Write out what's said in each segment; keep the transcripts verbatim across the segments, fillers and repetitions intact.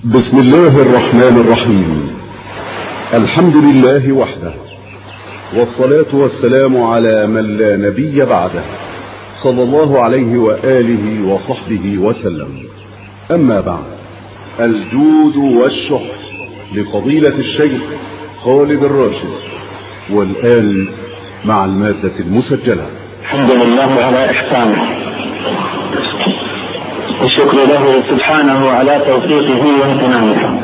بسم الله الرحمن الرحيم. الحمد لله وحده، والصلاة والسلام على من لا نبي بعده، صلى الله عليه وآله وصحبه وسلم. أما بعد، الجود والشح لفضيلة الشيخ خالد الراشد، والآن مع المادة المسجلة. الحمد لله على إحسانه، الشكر له سبحانه على توفيقه وامتنانه،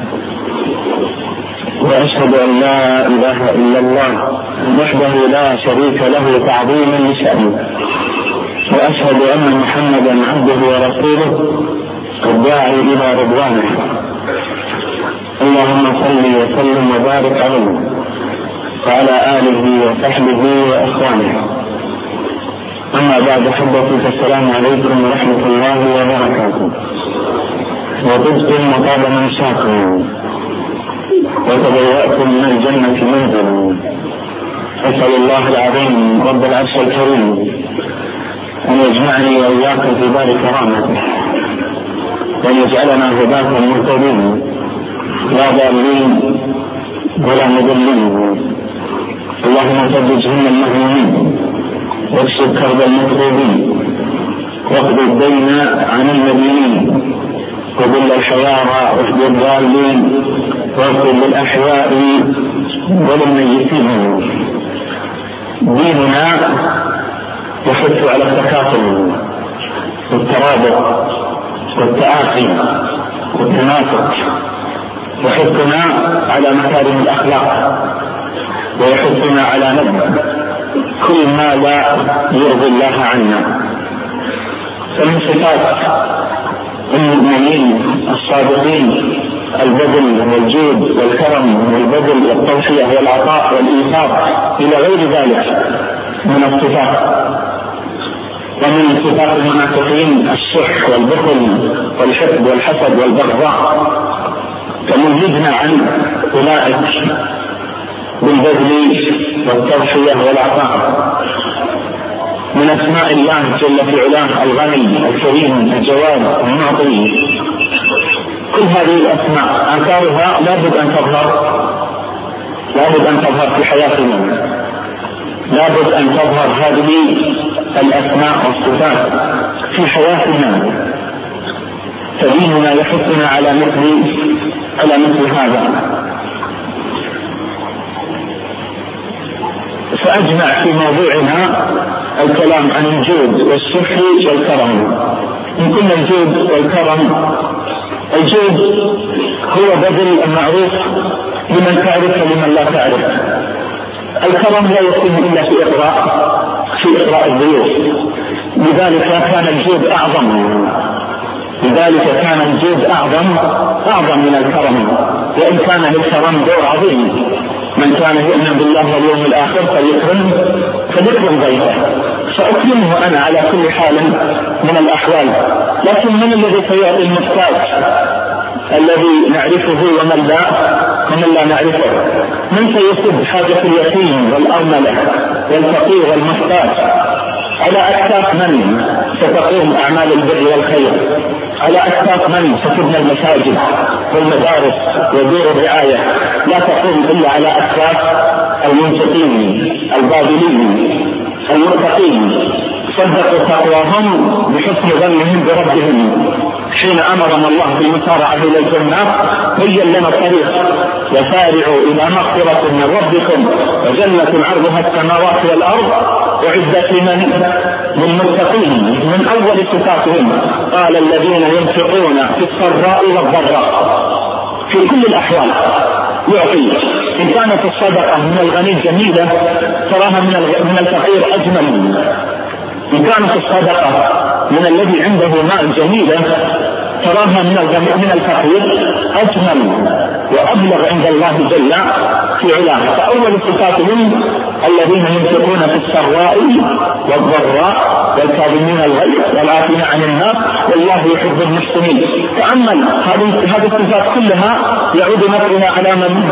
وأشهد أن لا إله إلا الله وحده لا شريك له تعظيما لشأنه، وأشهد أن محمدا عبده ورسوله الداعي إلى رضوانه. اللهم صل وسلم وبارك عليه وعلى آله وصحبه وإخوانه. أما بعد، حبتي فالسلام عليكم ورحمة الله وبركاته. وطبتم وطاب منشاكم وتبوأتم من الجنة منزلا. أسأل الله العظيم رب العرش الكريم أن يجمعني وإياكم في دار كرامته، وأن يجعلنا هداة مهتدين لا ضالين ولا مضلين. اللهم ثبت هم المهمومين، واكشف كرب المكروبين، واقض الدين عن المدينين، وذل الحيارى واهد الضالين، واغفر للأحياء وللميتين. ديننا يحث على التكافل والترابط والتآخي والتناسق، ويحثنا على مكارم الأخلاق، ويحثنا على نبذ كل ما لا يرضي الله عنا. فمن صفات المؤمنين الصادقين البذل والجود والكرم والبذل والتوفيق والعطاء والإيثار إلى غير ذلك من الصفات. ومن صفات المنافقين الشح والبخل والحقد والحسد والبغضاء. فنزهدنا عن أولئك بالبذل والتوفيق والعطاء. من أسماء الله جل في علاه الغني الكريم الجواد المعطي. كل هذه الأسماء آثارها لابد أن تظهر لابد أن تظهر في حياتنا، لابد أن تظهر هذه الأسماء والصفات في حياتنا. فديننا يحثنا على مثل على مثل هذا. فأجمع في موضوعنا الكلام عن الجود والشح والكرم. من كل الجود والكرم، الجود هو بذل المعروف لمن تعرف ولمن لا تعرف. الكرم لا يكون إلا في إقراء في إقراء الضيوف. لذلك كان الجود أعظم لذلك كان الجود أعظم أعظم من الكرم، وإن كان للكرم دور عظيم. من كان يؤمن بالله واليوم الآخر فليكرم فليكرم ضيفه. سأكرمه أنا على كل حال من الأحوال، لكن من الذي سيعطي المحتاج الذي نعرفه ومن لا ومن لا نعرفه؟ من سيسد حاجة اليتيم والأرملة والفقير والمحتاج؟ على أكتاف من ستقوم أعمال البر والخير؟ على أكتاف من ستبنى المساجد والمدارس ودور الرعاية؟ لا تقوم إلا على أكتاف المنفقين الباذلين المتقين، صدقوا تقواهم بحسن ظنهم بربهم. حين أمرنا الله بالمسارعة إلى الجنات بين لنا الطريق: وسارعوا إلى مغفرة من ربكم وجنة عرضها السماوات والأرض أعدت لمن للمتقين. من أول صفاتهم قال: الذين ينفقون في السراء والضراء. في كل الأحوال يعطي. إن كانت الصدقة من الغني جميلة تراها من الفقير أجمل. إن كانت الصدقة من الذي عنده ماء جميلة تراها من من الفقير أجمل وأبلغ عند الله جل في علاه. فأول صفاتهم الذين ينفقون في السراء والضراء والكاظمين الغيظ والعافين عن الناس والله يحب المحسنين. تأمل هذه الصفات كلها يعود نفعها على من؟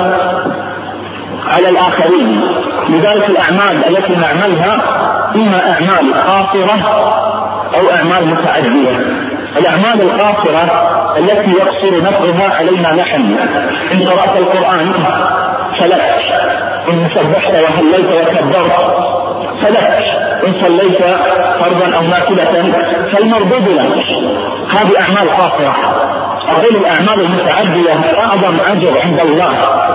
على الآخرين. لذلك الأعمال التي نعملها إما أعمال قاصرة أو أعمال متعدية. الأعمال القاصرة التي يقصر نفعها علينا نحن. إن قرأت القرآن فلك، إن سبحت وهليت وكبرت فلك، إن صليت فرضا أو نافلة فالمردود لك. هذه أعمال قاصرة. أقول الأعمال المتعدية أعظم أجر عند الله.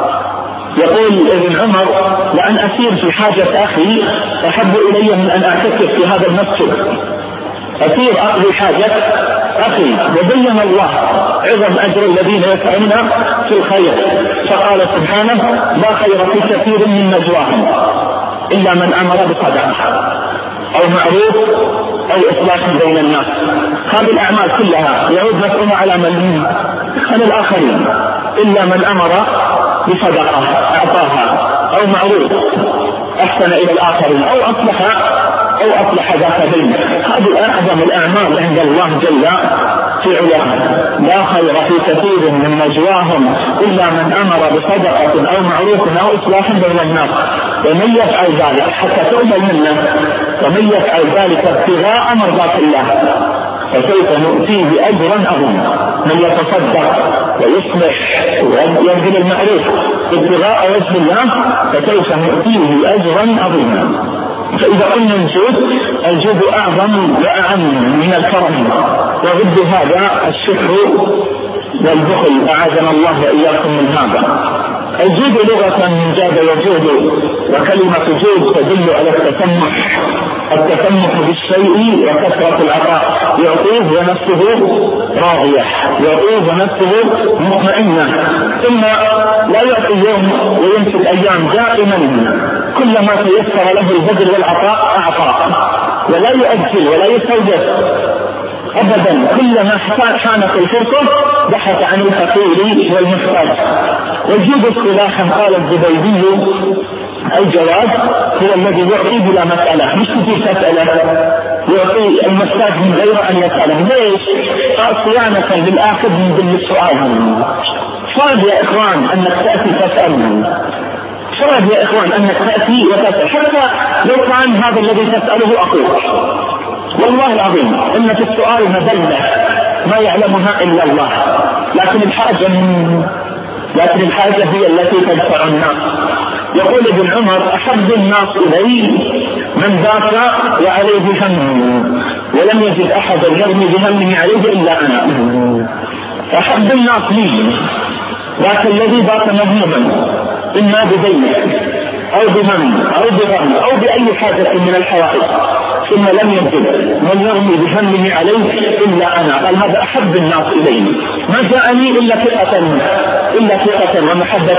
يقول ابن عمر: لأن أسير في حاجة أخي أحب إلي من أن أعتكف في هذا المسجد. أسير أقضي حاجة أخي، وبين الله عظم أجر الذين يسعون في الخير، فقال سبحانه: لا خير في كثير من نجواهم إلا من أمر بصدقة أو معروف أو إصلاح بين الناس. هذه الأعمال كلها يعود نفعها على من؟ على الآخرين، إلا من أمر بصدقة أعطاها أو معروف أحسن إلى الآخرين أو أصلح أو أصلح ذات بينه. هذه أعظم الأعمال عند الله جل في علاه. لا خير في كثير من نجواهم إلا من أمر بصدقة أو معروف أو إصلاح بين الناس. ومن يفعل ذلك حتى تؤمن منه، ومن يفعل ذلك ابتغاء مرضات الله فسوف نؤتيه أجرا عظيما. من يتصدق ويصلح ويبذل المعروف ابتغاء وجه الله فسوف نؤتيه أجرا عظيما. فإذا قلنا الجود، الجود أعظم وأعم من الكرم، وضد هذا الشكر والبخل، أعاذنا الله وإياكم من هذا. الجود لغة من جاد يجود، وكلمة جود تدل على التسمح، التسمح بالشيء وكثرة العطاء. يعطيه ونفسه راضية، يعطيه ونفسه مطمئنة، ثم لا يعطي يوم ويمسك أيام، دائما كلما تيسر له البذل والعطاء أعطى، ولا يؤجل ولا يستوجب أبدا. كلما حانت الفرصة بحث عن الفقير والمحتاج. والجود اصطلاحا قال الزبيدي: الجواد هو الذي يعطي بلا مسألة، مش تجي تسأله، يعطي المحتاج من غير أن يسأله. ليش؟ قال: صيانة للآخذ من ذل السؤال. صعب يا إخوان أنك تأتي تسأل، صعب يا إخوان أنك تأتي وتسأل، حتى لو كان هذا الذي تسأله أخوك. والله العظيم إن في السؤال مذلة ما يعلمها إلا الله، لكن الحاجة من لكن الحاجة هي التي تدفع الناس. يقول ابن عمر: أحب الناس إلي من ذاك وعليه هم، ولم يجد أحدا يرمي بهمه عليه إلا أنا. أحب الناس لي ذاك الذي بات مهموما، إما بدين أو بهم أو بغم أو بأي حاجة من الحوائج، ثم لم يجد من يرمي بهمه عليه إلا أنا. قال: هذا أحب الناس إلي، ما جاءني إلا ثقة إلا ثقة ومحبة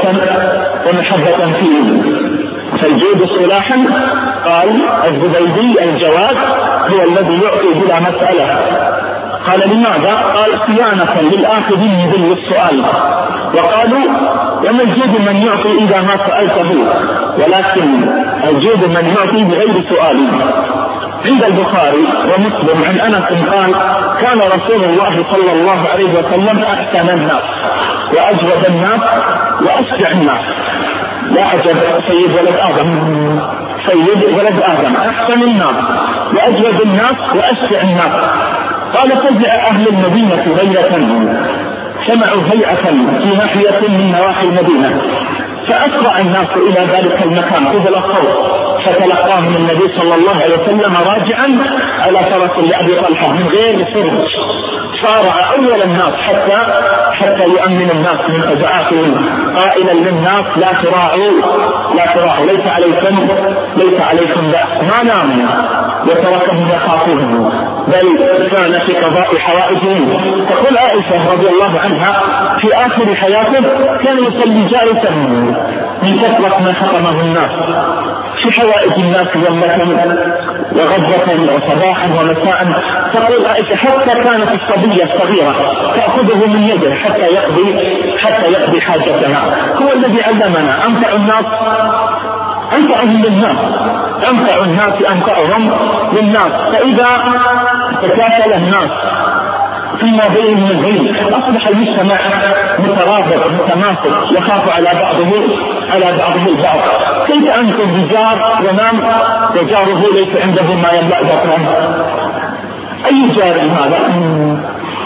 ومحبة فيه. فالجود صلاحا قال الزبيدي: الجواد هو الذي يعطي بلا مسألة. قال: لماذا؟ قال: صيانة للآخذين من ذل السؤال. وقالوا: وما الجود من يعطي إذا ما سألته، ولكن الجود من يعطي بغير سؤال. عند البخاري ومسلم عن أنس قال: كان رسول الله صلى الله عليه وسلم أحسن الناس وأجود الناس وأشجع الناس. لا عجب، سيد ولد آدم، سيد ولد آدم، أحسن الناس وأجود الناس وأشجع الناس. قال: فزع أهل المدينة ليلة، سمعوا هيئة في ناحية من نواحي المدينة، فأسرع الناس إلى ذلك المكان قبل الصوت، فتلقاهم النبي صلى الله عليه وسلم راجعا على فرس لأبي طلحة من غير فرج. صارع أول الناس حتى حتى يؤمن الناس من فزعاتهم، قائلا للناس: لا تراعوا لا تراعوا ليس عليكم ليس عليكم بأس. ما ناموا وتركهم يخافون، بل كان في قضاء حوائجهم. تقول عائشة رضي الله عنها: في آخر حياته كان يصلي جالسا من كثرة ما حطمه الناس في حوائج الناس يومة وغضبة وصباحا ومساء. تقول عائشة: حتى كانت الصبية الصغيرة تأخذه من يده حتى يقضي حتى يقضي حاجتها. هو الذي علمنا أنفع الناس أنفعهم للناس، أنفع الناس أنفعهم للناس. فإذا تكافل الناس فيما بينهم العلم أصبح المجتمع مترابط متماسك، يخاف على بعضه على بعضه البعض. كيف أنتم بجار ونام وجاره ليس عنده ما يملأ بطنه؟ أي جار هذا؟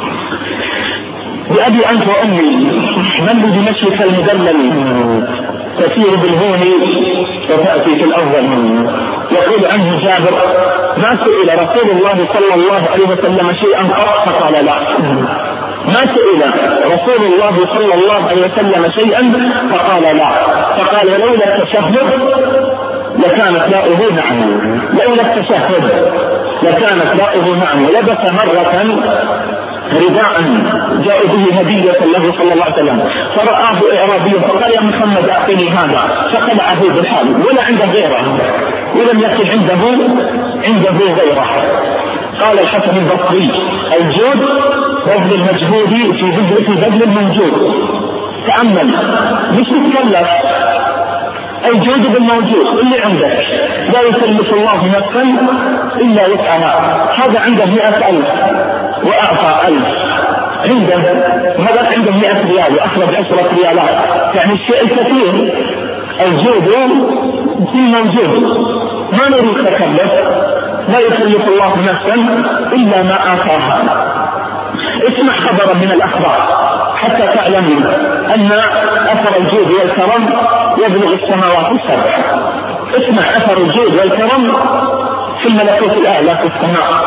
بأبي أنت وأمي من بدمشق المدلل تسير بالهون وتأتي في الأفضل. يقول عنه جابر ما سئل رسول الله صلى الله عليه وسلم شيئا قط فقال لا، ما سئل رسول الله صلى الله عليه وسلم شيئا فقال لا، فقال ولولا التشهد لكانت لاؤه نعم، لولا التشهد لكانت لاؤه نعم. لبس مرة رداء جاء به هدية له صلى الله عليه وسلم فرآه إعرابي فقال يا محمد أعطني هذا، فخلعه بالحال ولا عنده غيره، ولم يكن عنده عنده غيره. قال الحسن البصري الجود بذل المجهود في بذل في بذل الموجود. تأمل مش تتكلف، الجود بالموجود اللي عندك، لا يكلف الله نفسا إلا وسعها. هذا عنده مئة ألف وأعطى ألف، عنده هذا عنده مئة ريال وأخرج عشرة ريالات، يعني الشيء الكثير. الجود في موجود، ما نريد تكلف، لا يكلف الله نفسا إلا ما آتاها. اسمع خبرا من الأخبار حتى تعلم أن أثر الجود والكرم يبلغ السماوات السبع. اسمع أثر الجود والكرم في الملكوت الأعلى في السماء.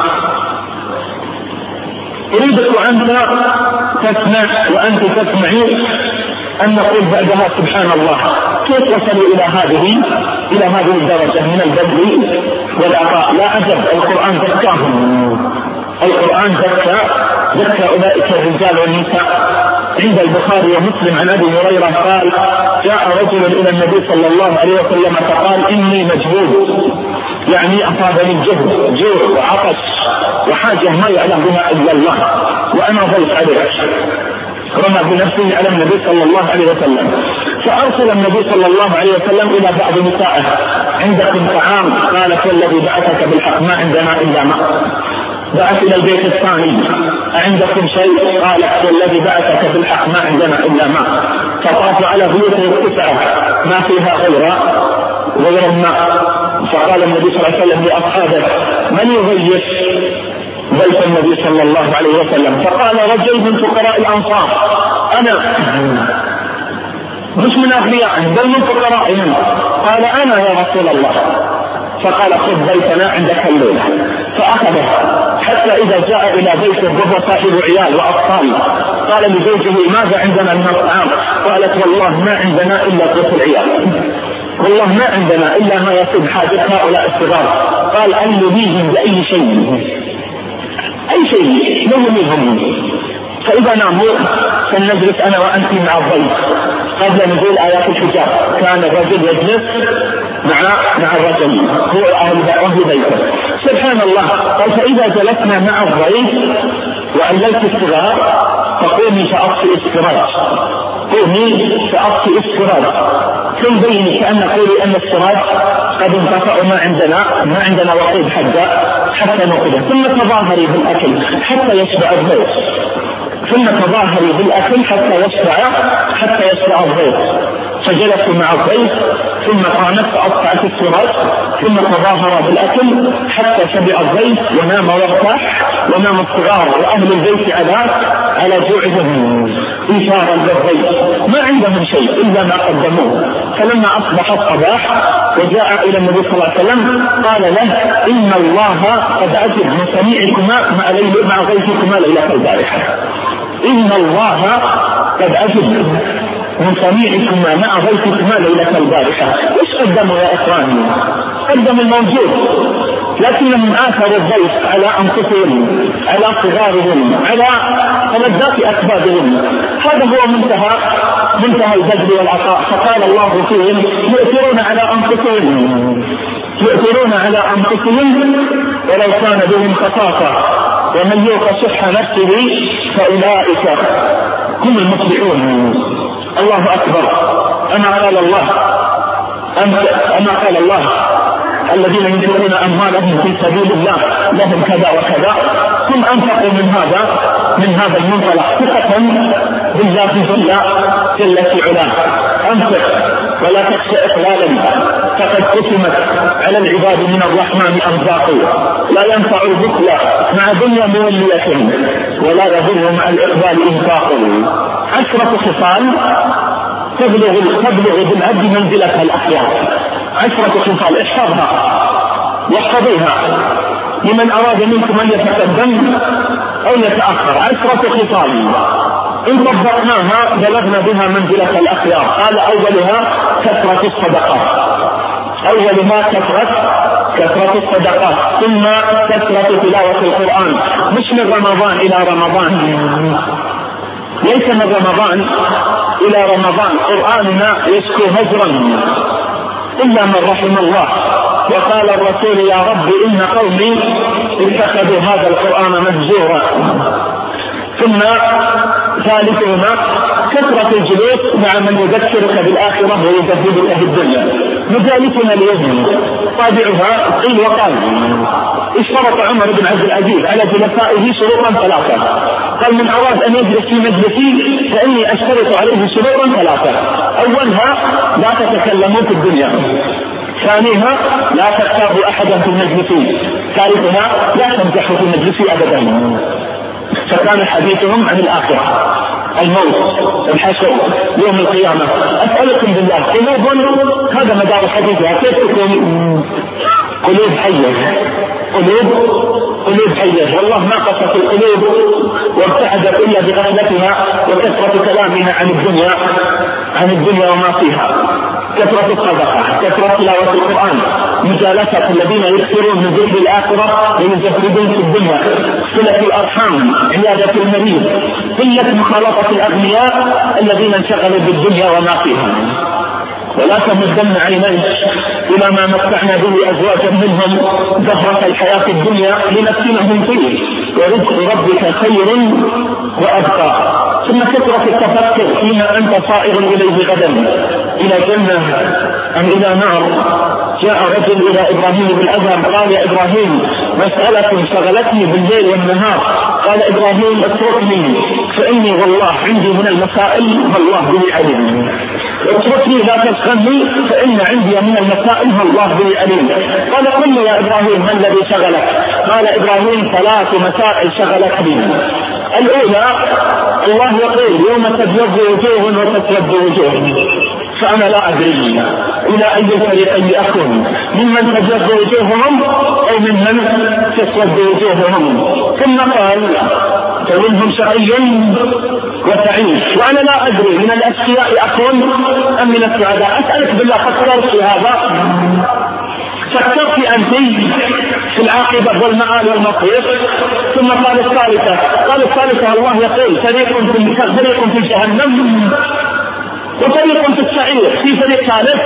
أريدك أنت تسمع وأنت تسمعي أن نقول بعدها سبحان الله كيف وصلوا إلى هذه إلى هذه الدرجة من البذل والعطاء. لا عجب القرآن ذكاهم، القرآن ذكى ذكى أولئك الرجال والنساء. عند البخاري ومسلم عن أبي هريرة قال جاء رجل إلى النبي صلى الله عليه وسلم فقال إني مجهود، يعني أصابني الجهد جوع وعطش وحاجة ما يعلم بها إلا الله وأنا ضيف عليه. رمى بنفسه على النبي صلى الله عليه وسلم، فأرسل النبي صلى الله عليه وسلم إلى بعض نسائه عندكم طعام؟ قالت والذي بعثك بالحق ما عندنا إلا ماء. بعث إلى البيت الثاني عندكم شيء؟ قالت والذي بعثك بالحق ما عندنا إلا ماء. فطاف على بيوته التسعة ما فيها غير غير الماء. فقال النبي صلى الله عليه وسلم لأصحابه من يغيث بيت النبي صلى الله عليه وسلم؟ فقال رجل من فقراء الأنصار أنا، مش من أغنيائهم بل من فقرائهم. قال أنا يا رسول الله. فقال خذ بيتنا عندك الليلة. فأخذه حتى إذا جاء إلى بيته وهو صاحب عيال وأطفال قال لزوجه ماذا عندنا من الطعام؟ قالت والله ما عندنا إلا قوت العيال، والله ما عندنا إلا ما يسد حاجة هؤلاء الصغار. قال ألميهم بأي شيء، أي شيء نلميهم. فإذا ناموا فلنجلس أنا وأنت مع الضيف. قبل نزول آيات الحجاب كان الرجل يجلس مع مع الرجل هو أهل بيته. سبحان الله. قال فإذا جلسنا مع الضيف وعليت الصغار فقومي فأطفئ السراج، قومي فأطفئ السراج. ثم بيني كأن قولي أن السراج قد انقطع ما عندنا ما عندنا وقود حتى حتى نقضه. ثم تظاهري بالأكل حتى يشبع الضيف، ثم تظاهري بالأكل حتى يشبع حتى يشبع الضيف. فجلسوا مع الضيف ثم قامت فأطفأت السراج ثم تظاهر بالأكل حتى شبع الضيف ونام وارتاح، ونام الصغار وأهل البيت على على جوعهم إشارة للضيف. ما عندهم شيء إلا ما قدموه. فلما أصبح الصباح وجاء إلى النبي صلى الله عليه وسلم قال له إن الله قد أجب من سميعكما مع, مع غيثكما ليلة البارحة. إن الله قد أجب من سميعكما مع غيثكما ليلة البارحة. إيش قدموا يا إخواني؟ قدموا الموجود، لكنهم آثروا الضيف على أنفسهم، على صغارهم، على ملذات أكبادهم. هذا هو منتهى منتهى البذل والعطاء. فقال الله فيهم يؤثرون على أنفسهم يؤثرون على أنفسهم ولو كان بهم خصاصة ومن يوق شح نفسه فأولئك هم المفلحون. الله أكبر. أما قال الله أما قال الله الذين ينفقون أموالهم في سبيل الله لهم كذا وكذا. ثم أنفقوا من هذا من هذا المنطلق ثقة بالله جل جل في علاه. أنفق ولا تخشى إقلالا فقد قسمت على العباد من الرحمن أرزاق. لا ينفع البخل مع دنيا مولية ولا يضر مع الإقبال إنفاق. عشرة خصال تبلغ تبلغ بالعبد منزلتها الأخيار. عشرة خصال احفظها واحفظيها لمن أراد منكم أن يتقدم أو يتأخر. عشرة خصال إن طبقناها بلغنا بها منزلة الأخيار. قال أولها كثرة الصدقات، أولها كثرة كثرة الصدقات، ثم كثرة تلاوة القرآن، مش من رمضان إلى رمضان، ليس من رمضان إلى رمضان. قرآننا يشكو هجرا إلا من رحم الله. وقال الرسول يا رب إن قومي اتخذوا هذا القرآن مهجورا. ثم ثالثهما كثرة الجلوس مع من يذكرك بالآخرة ويجددك في الدنيا. مجالسنا اليوم طابعها قيل وقال. اشترط عمر بن عبد العزيز على جلسائه شروطا ثلاثة. قال من أراد أن يجلس في مجلسي فإني أشترط عليه شروطا ثلاثة. أولها لا تتكلموا في الدنيا، ثانيها لا تغتابوا أحدا في المجلس، ثالثها لا تمزحوا في المجلس أبدا. فكان حديثهم عن الآخرة، الموت، الحشر، يوم القيامة. أسألكم بالله قلوب هذا مدار حديثها كيف تكون قلوب حية؟ قلوب قلوب حية والله ما قصت القلوب وابتعدت إلا بغفلتها وكثرة كلامها عن الدنيا عن الدنيا وما فيها. كثرة الصدقة، كثرة تلاوة القرآن، مجالسة الذين يكثرون من ذكر الآخرة ويزهدون في الدنيا، صلة الأرحام، عيادة المريض، قلة مخالطة الأغنياء الذين انشغلوا بالدنيا وما فيها. ولا تمدن عينيك إلى ما متعنا به أزواجا منهم زهرة الحياة الدنيا لنفتنهم فيه ورزق ربك خير وأبقى. ثم كثرة التفكر فيما أنت صائر إليه غدا، إلى جنة أم إلى نار. جاء رجل إلى إبراهيم بن أدهم قال يا إبراهيم مسألة شغلتني بالليل والنهار. قال إبراهيم اتركني فإني والله عندي من المسائل والله به عليم. اتركني لا تشغلني فإن عندي من المسائل والله به عليم. قال قل لي يا إبراهيم ما الذي شغلك؟ قال إبراهيم ثلاث مسائل شغلتني. الأولى الله يقول يوم تبيض وجوه وتسود وجوه، فأنا لا أدري إلى أي الفريقين أكون، ممن تبيض وجوههم أو ممن تسود وجوههم. ثم قال فمنهم شقي وسعيد، وأنا لا أدري من الأشقياء أكون أم من السعداء. أسألك بالله فكرت في هذا؟ فكرت أنت في العاقبة والمآل والمصير؟ ثم قال الثالثة قال الثالثة الله يقول فريق في فريق في جهنم وفريق في السعير، في فريق ثالث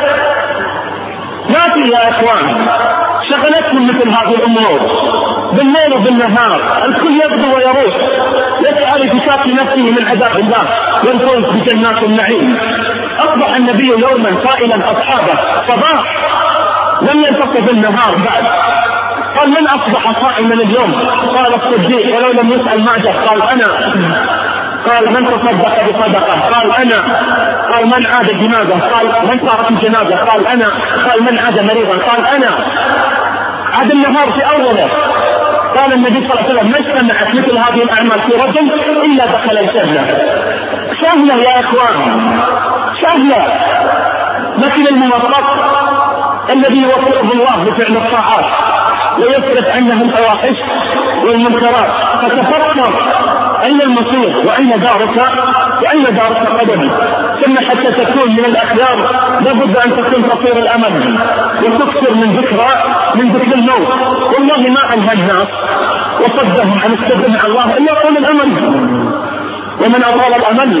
ما في يا إخوان. شغلتهم مثل هذه الأمور بالليل وبالنهار، الكل يبدو ويروح يسعى لفكاك نفسه من عذاب الله والفوز بجنات النعيم. أصبح النبي يوما سائلا أصحابه صباح لم ينتصف النهار بعد، قال من أصبح صائما اليوم؟ قال الصديق، ولو لم يسأل معجب قال أنا. قال من تصدق بصدقة؟ قال أنا. قال من عاد جنازة؟ قال من صارت الجنازة؟ قال أنا. قال من عاد مريضا؟ قال أنا. عاد النهار في أوله. قال النبي صلى الله عليه وسلم ما اجتمعت مثل هذه الأعمال في رجل إلا دخل الجنة. سهلة يا إخوان سهلة، لكن الموفق الذي يوفقه الله بفعل الطاعات ويصرف عنه الفواحش والمنكرات. فتفكر أين المصير وأين دارك وأين دارك قدمي. ثم حتى تكون من الأخيار لابد أن تكون قصير الأمل وتكثر من ذكرى من ذكر الموت. والله ما أنهى الناس وصدهم عن السبب مع الله إلا طول الأمل، ومن أطال الأمل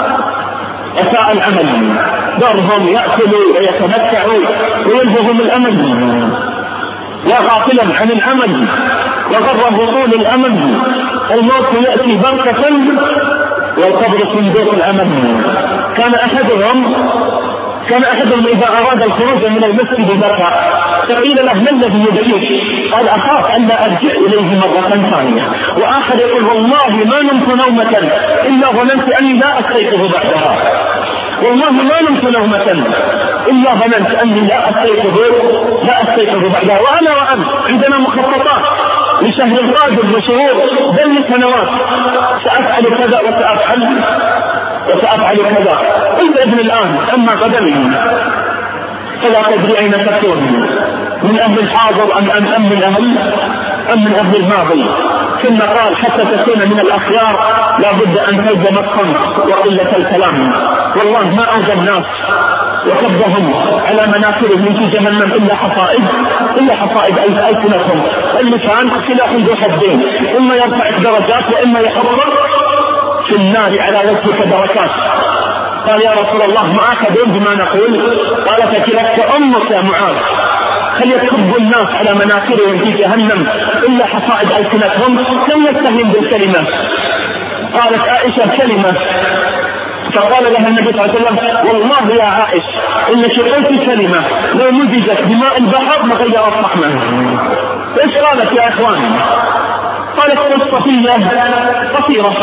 أساء العمل. دارهم يأكلوا ويتمتعوا ويلههم الأمل، يا غافلا عن الأمل وغره طول الأمل. الموت يأتي بغتة والقبر صندوق الأمل. كان أحدهم كان أحدهم إذا أراد الخروج من المسجد بكى، فقيل له ما الذي يبكيك؟ قال أخاف أن لا أرجع إليه مرة ثانية. وآخر يقول والله ما نمت نومة إلا ظننت أني لا أستيقظ بعدها، والله ما نمت نومة إلا ظننت أني لا أستيقظ لا أستيقظ بعدها. وأنا وأنت عندنا مخططات لشهر القادم وشهور بل سنوات، سأفعل كذا وسأفعل وسأفعل كذا، قلت ابن الآن أما قدمي فلا تدري أين تكون، من أهل الحاضر أم أم أم من أهل أم من أهل الماضي. ثم قال حتى تكون من الأخيار لابد أن تلزم الصمت وقلة الكلام. والله ما أوجد الناس وكبهم على مناخرهم في جهنم إلا حصائد إلا حصائد ألسنتهم. اللسان سلاح ذو حدين، إما يرفعك درجات وإما يحطك في النار على وجهك دركات. قال يا رسول الله ما أخذون بما نقول؟ قال فكلتك أمك يا معاذ، هل يكب الناس على مناخرهم في جهنم إلا حصائد ألسنتهم؟ لم يستهين بالكلمة. قالت عائشة كلمة، فقال لها النبي صلى الله عليه وسلم والله يا عائشة إنك قلت كلمة لو مزجت بماء البحر لغيرت طعمه. ايش قالت يا اخوان؟ قالت صفية قصيرة.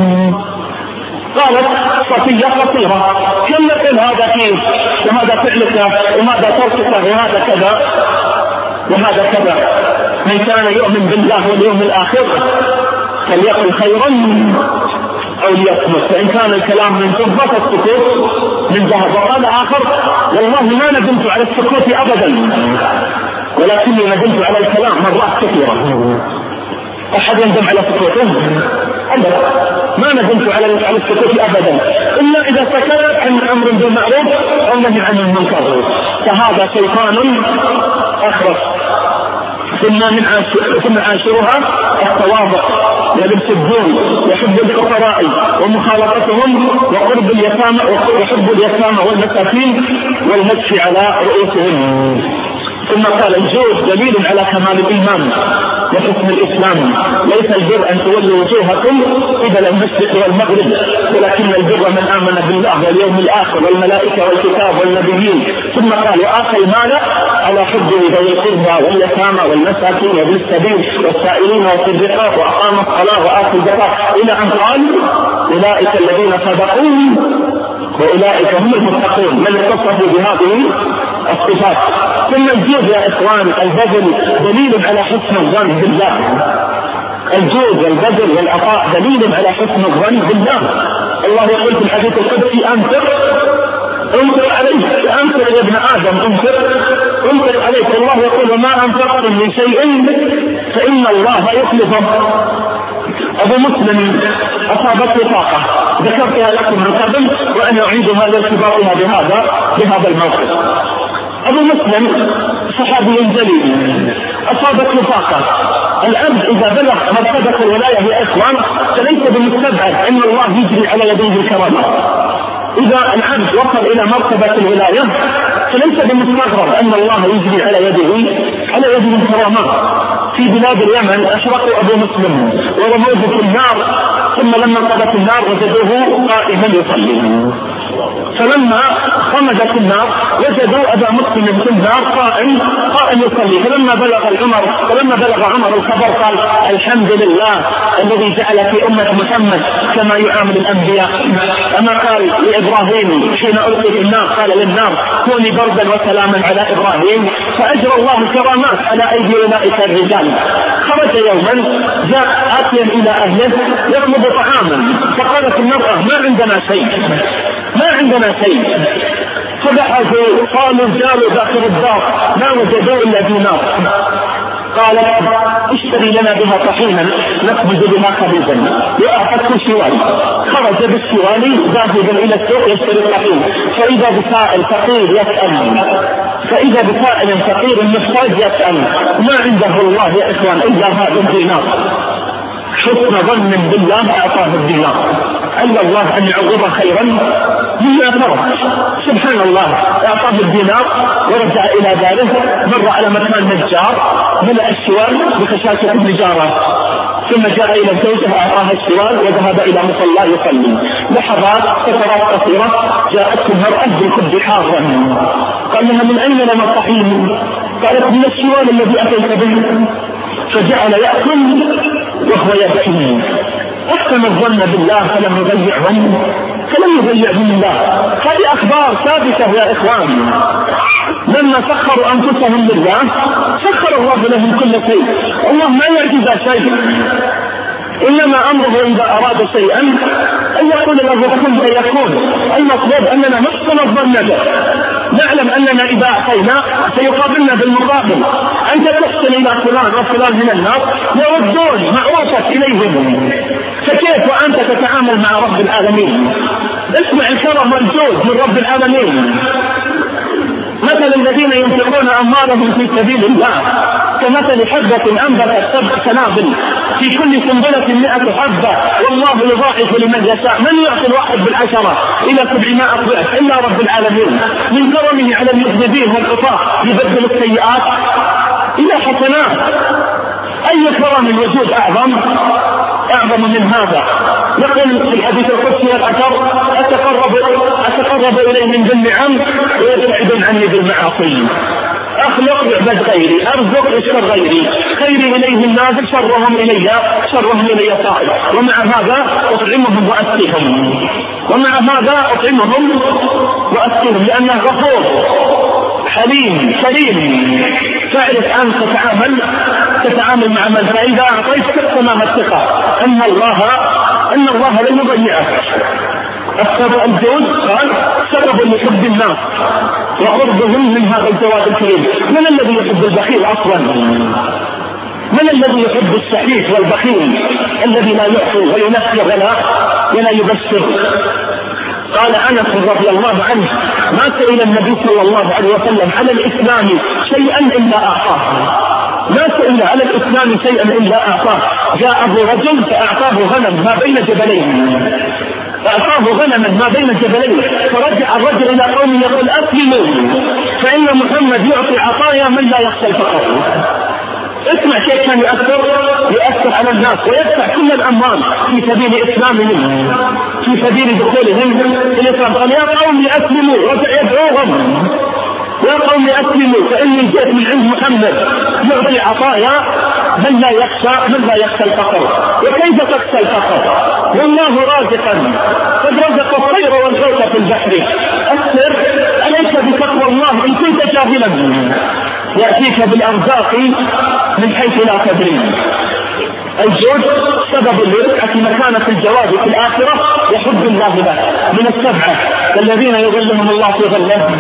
قالت صفية قصيرة، كم مثل هذا كيف وهذا فعلك وهذا تركك وهذا كذا وهذا كذا. من كان يؤمن بالله واليوم الآخر فليقل خيرا أو ليصمت، فإن كان الكلام من فضة فالسكوت من ذهب. وقال آخر والله ما ندمت على السكوت أبدا ولكني ندمت على الكلام مرات كثيرة. أحد يندم على سكوته؟ أبدا، ما ندمت على السكوت أبدا إلا إذا سكت عن أمر بالمعروف أو نهي عن المنكر، فهذا شيطان أخرس. ثم من ثم عاشرها التواضع ولبس الدين وحب الفقراء ومخالطتهم وقرب اليتامى وحب اليتامى والمساكين والمسح على رؤوسهم. ثم قال الجود دليل على كمال الإيمان وحسن الإسلام. ليس البر أن تولوا وجوهكم قبل المشرق والمغرب، ولكن البر من آمن بالله واليوم الآخر والملائكة والكتاب والنبيين. ثم قال وآتى المال على حبه ذوي القربى واليتامى والمساكين وابن السبيل والسائلين وفي الرقاب وأقام الصلاة وآتى الزكاة إلى أن قال أولئك الذين صدقوا وأولئك هم المتقون، من اتصفوا بهذه الصفات. ثم الجود يا إخوان البذل دليل على حسن الظن بالله. الجود والبذل والعطاء دليل على حسن الظن بالله. الله يقول في الحديث القدسي أنفق انفق عليك، أنفق يا ابن آدم انفق انفق عليك. الله يقول وما أنفقتم من شيء فإن الله يخلفه. أبو مسلم أصابته طاقة ذكرتها لكم من قبل وأنا أعيدها لارتباطها بهذا بهذا الموقف. أبو مسلم صحابي جليل أصابته طاقة. العبد إذا بلغ مرتبة الولاية يا إخوان فليس بمستبعد أن الله يجري على يديه الكرامات. إذا العبد وصل إلى مرتبة الولاية فليس بمستغرب أن الله يجري على يده على يده الكرامات. في بلاد اليمن أشرقوا أبو مسلم ورموه في النار، ثم لما انقضت النار وجدوه قائما يصلي. فلما خمدت النار وجدوا أبا مسلم في النار قائم قائم يصلي. فلما بلغ العمر فلما بلغ عمر الخبر قال الحمد لله الذي جعل في أمة محمد كما يعامل الأنبياء. أما قال لإبراهيم حين ألقي في النار قال للنار كوني بردا وسلاما على إبراهيم، فأجرى الله الكرامات على أيدي أولئك الرجال. خرج يوما جاء آتيا إلى أهله يطلب طعاما، فقالت المرأة ما عندنا شيء ما عندنا شيء. فبحثوا قالوا جاروا داخل الدار ما وجدوا إلا دينار. قالت اشتري لنا بها طحينا نخبز بها خبزا وأعطته سوالي. خرج بالسوالي ذاهبا إلى السوق يشتري الطحين، فإذا بسائل فقير يسأل فإذا بسائل فقير محتاج يسأل ما عنده الله يا إخوان إلا هذا الدينار. حسن ظن بالله أعطاه الدينار، ألا الله أن يعوضه خيرا مما ترك. سبحان الله أعطاه الدينار ورجع إلى داره. مر على مكان نجار ملأ السوال بخشاشة النجارة ثم جاء إلى الزوجة أعطاها السوال وذهب إلى مصلى يصلي. لحظات فترات قصيرة جاءته المرأة بالكب حارا، قال لها من أين لنا الطحين؟ قالت من السوال الذي أتيت به. فجعل يأكل وهو يبكي. أحسن الظن بالله فلم يضيع ظنه فلم يضيع ظن الله. هذه أخبار ثابتة يا إخوان. لما سخروا أنفسهم لله سخر الله لهم كل شيء. الله ما يعجز شيء، إنما أمره إذا أراد شيئا أن يقول له كن فيكون. المطلوب أننا نحسن الظن به، نعلم أننا إذا أعطينا سيقابلنا بالمقابل. أنت تحسن إلى فلان وفلان من الناس يردون معروفك إليهم، فكيف وأنت تتعامل مع رب العالمين؟ اسمع الكرم والجود من رب العالمين. مثل الذين ينفقون أموالهم في سبيل الله كمثل حبة أنبتت سبع سنابل في كل سنبلة مئة حبة والله يضاعف لمن يشاء. من يعطي الواحد بالعشرة إلى سبعمائة ضعف إلا رب العالمين، من كرمه على المذنبين والخطاة يبدل السيئات إلى حسنات. أي كرم وجود أعظم أعظم من هذا؟ يقول في الحديث القدسي الأثر أتقرب, أتقرب إليه بالنعم ويبتعد عني بالمعاصي. أخلق يعبد غيري، أرزق يشكر غيري، خيري إليهم نازل شرهم إلي شرهم إلي صائب. ومع هذا أطعمهم وأسقيهم، ومع هذا أطعمهم وأسقيهم لأنه غفور حليم كريم. تعرف أن تتعامل تتعامل مع من، فإذا أعطيت تمام الثقة أن الله أن الله لن يضيعك. السبب الجود قال سبب لحب الناس وقربهم من هذا الجواد الكريم. من الذي يحب البخيل أصلا؟ من الذي يحب السحيف والبخيل الذي لا يعطي وينفي ولا ولا يبشر؟ قال أنس رضي الله عنه ما سئل النبي صلى الله عليه وسلم على الإسلام شيئا إلا أعطاه، ما سئل على الإسلام شيئا إلا أعطاه. جاء أبو رجل فأعطاه غنم ما بين جبلين، أعطاه غنما ما بين جبلين، فرجع الرجل إلى قومه يقول أسلموا فإن محمد يعطي عطايا من لا يخشى الفقر. اسمع كيف كان يؤثر يؤثر على الناس ويدفع كل الأموال في سبيل إسلامهم، في سبيل دخولهم في الإسلام. قال يا قوم أسلموا، رجع يدعوهم يا قوم أسلموا فإني جئت من عند محمد يعطي عطايا من لا يخشى من لا يخشى الفقر. وكيف تخشى الفقر والله رازقا قد رزق الطير والحوت في البحر. أكثر أليس بتقوى الله إن كنت جاهلا يأتيك بالأرزاق من حيث لا تدري. الجود سبب لرفعة مكانة الجواد في الآخرة وحب الله له. من السبعة الذين يظلهم الله في ظله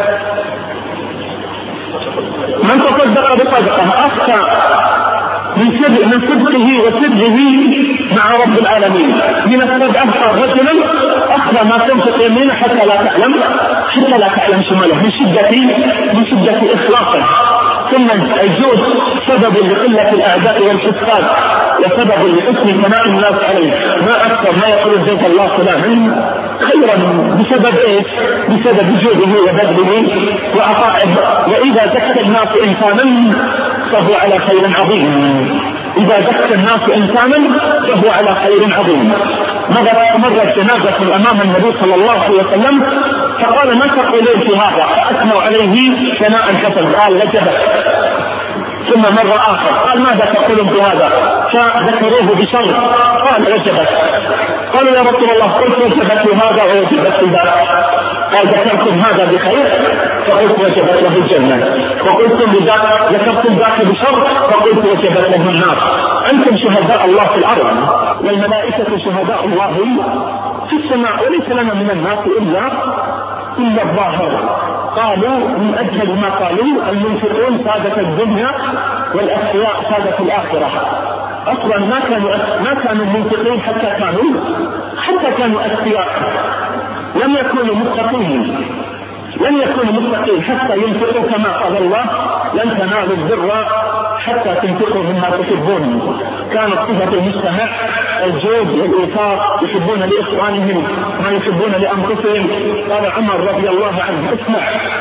من تصدق بصدقه أخفى من صدق من صدقه وسره مع رب العالمين. من السبعة رجلا أخفى ما تنفق يمينه حتى لا تعلم حتى لا تعلم شماله من شدة من شدة إخلاصه. ثم الجود سبب لقلة الأعداء والحساد وسبب لحسن ثناء الناس عليه. ما أكثر ما يقول جزا الله فلان خيرا بسبب إيش؟ بسبب جوده وبذله وعطائه. وإذا زكى الناس إنسانا فهو على خير عظيم. إذا زكى الناس إنسانا فهو على خير عظيم. مرت جنازة أمام النبي صلى الله عليه وسلم فقال ما تقولون في هذا؟ فأثنوا عليه ثناء حسن قال وجبت. ثم مرة آخر قال ماذا تقولون في هذا؟ فذكروه بشر قال وجبت. قالوا يا رسول الله قلت وجبت هذا ووجبت ذاك. قال ذكرتم هذا بخير فقلت وجبت له الجنة، وقلتم بذاك ذكرتم ذاك بشر فقلت وجبت له النار. أنتم شهداء الله في الأرض والملائكة شهداء الله في السماء وليس لنا من الناس إلا إلا الظاهر. قالوا من أجل ما قالوا المنفقون سادة الدنيا والأسواء سادة الآخرة. أصلا ما كانوا ما كانوا منفقين حتى كانوا حتى كانوا أسواء، لم يكونوا متقين لن يكونوا متقين حتى ينفقوا كما قال الله لن تنالوا البر حتى تنفقوا مما تحبون. كانت صفة المجتمع الجود والإيثار، يحبون لإخوانهم ما يحبون لأنفسهم. قال عمر رضي الله عنه اسمع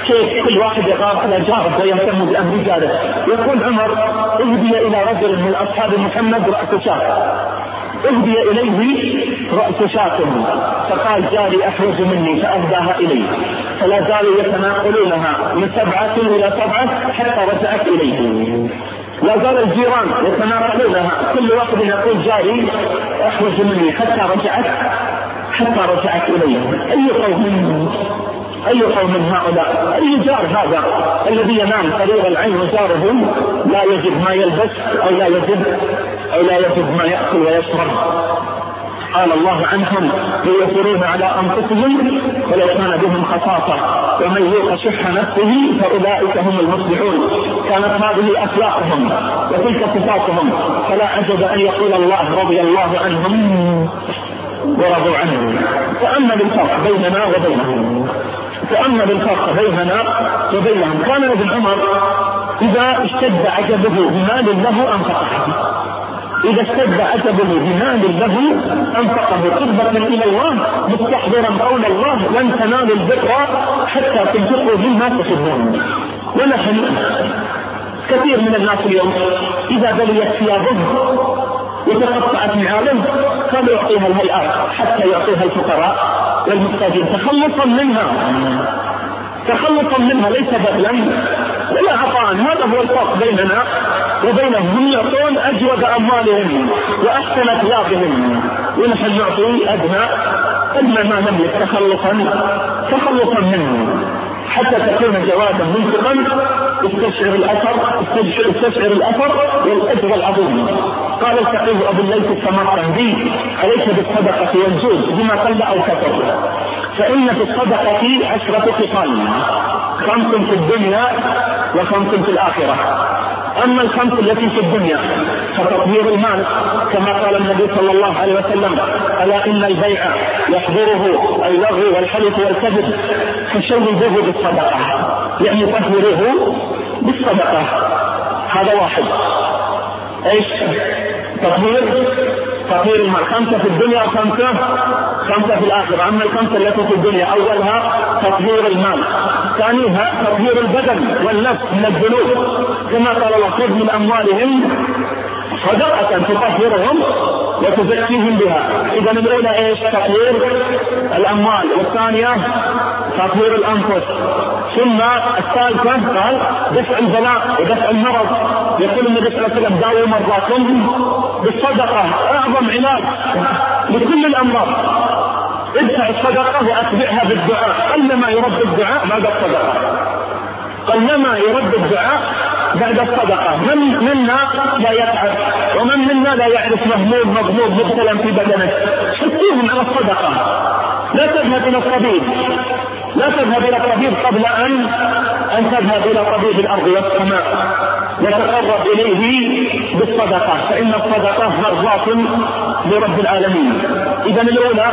كيف كل واحد يغار على جاره ويهتم بأمر جاره. يقول عمر اهدي إلى رجل من أصحاب محمد رأس شاة، اهدي إليه رأس شاة، فقال جاري أحوج مني فأهداها إليه، فلا زالوا يتناقلونها من سبعة إلى سبعة حتى رجعت إليه. لا زال الجيران يتناقلونها، كل واحد يقول جاري أحوج مني حتى رجعت حتى رجعت إليه. أي قوم أي قوم من هؤلاء؟ أي جار هذا الذي ينام طريق العين وجاره لا يجد ما يلبس أو لا يجد أو لا يجد ما يأكل ويشرب؟ قال الله عنهم يؤثرون على أنفسهم ولو كان بهم خصاصة ومن يوق شح نفسه فأولئك هم المفلحون. كانت هذه أخلاقهم وتلك صفاتهم، فلا عجب أن يقول الله رضي الله عنهم ورضوا عنه. فأما بالفرق بيننا وبينهم فأما بالفرق بيننا وبينهم كان ابن عمر إذا اشتد عجبه بمال له أنفقه، إذا اشتد عجبه بمال له أنفقه قربة إلى الله مستحضرا قول الله لن تنالوا البر حتى تنفقوا مما تحبون. ونحن كثير من الناس اليوم إذا بليت ثيابه وتقطعت نعاله كانوا يعطيها الهيئات حتى يعطيها الفقراء والمحتاجين تخلصا منها تخلصا منها ليس بذلا ولا عطاء. هذا هو الفرق بيننا وبينهم، هم يعطون أجود أموالهم وأحسن ثيابهم ونحن نعطي أدنى أدنى ما نملك تخلصا تخلصا منه حتى تكون جوادا منفقا استشعر الأثر استشعر الأثر والأجر العظيم. قال الفقيه أبو الليث السمرقندي عليك بالصدقة والجود بما قل أو كثر، فإن في الصدقة عشرة خصال، خمس في الدنيا وخمس في الآخرة. أما الخمس التي في الدنيا فتطهير المال كما قال النبي صلى الله عليه وسلم ألا إن البيع يحضره اللغو والحلف والكذب فشوبوه بالصدقة، يعني تطهيره بالصدقة. هذا واحد. ايش تطهير تطهير المال، خمسة في الدنيا وخمسة خمسة في الآخرة. أما الخمسة التي في الدنيا أولها تطهير المال، ثانيها تطهير البدن والنفس من الذنوب كما قال الله خذ من أموالهم صدقة تطهرهم وتزكيهم بها. إذا الأولى ايش تطهير الأموال، والثانية تطهير الأنفس، ثم الثالثة قال دفع البلاء ودفع المرض. يقول النبي صلى الله عليه وسلم داووا مرضاكم بالصدقة، أعظم علاج لكل الأمراض. ادفع الصدقة وأتبعها بالدعاء، قلما يرد الدعاء بعد الصدقة، قلما يرد الدعاء بعد الصدقة. من منا لا يتعب ومن منا لا يعرف مهموم مغموم مبتلى في بدنه، حطوهم على الصدقة. لا تذهب إلى الطبيب لا تذهب إلى الطبيب قبل أن أن تذهب إلى طبيب الأرض والسماء وتقرب إليه بالصدقة، فإن الصدقة مرضاة لرب العالمين. إذا الأولى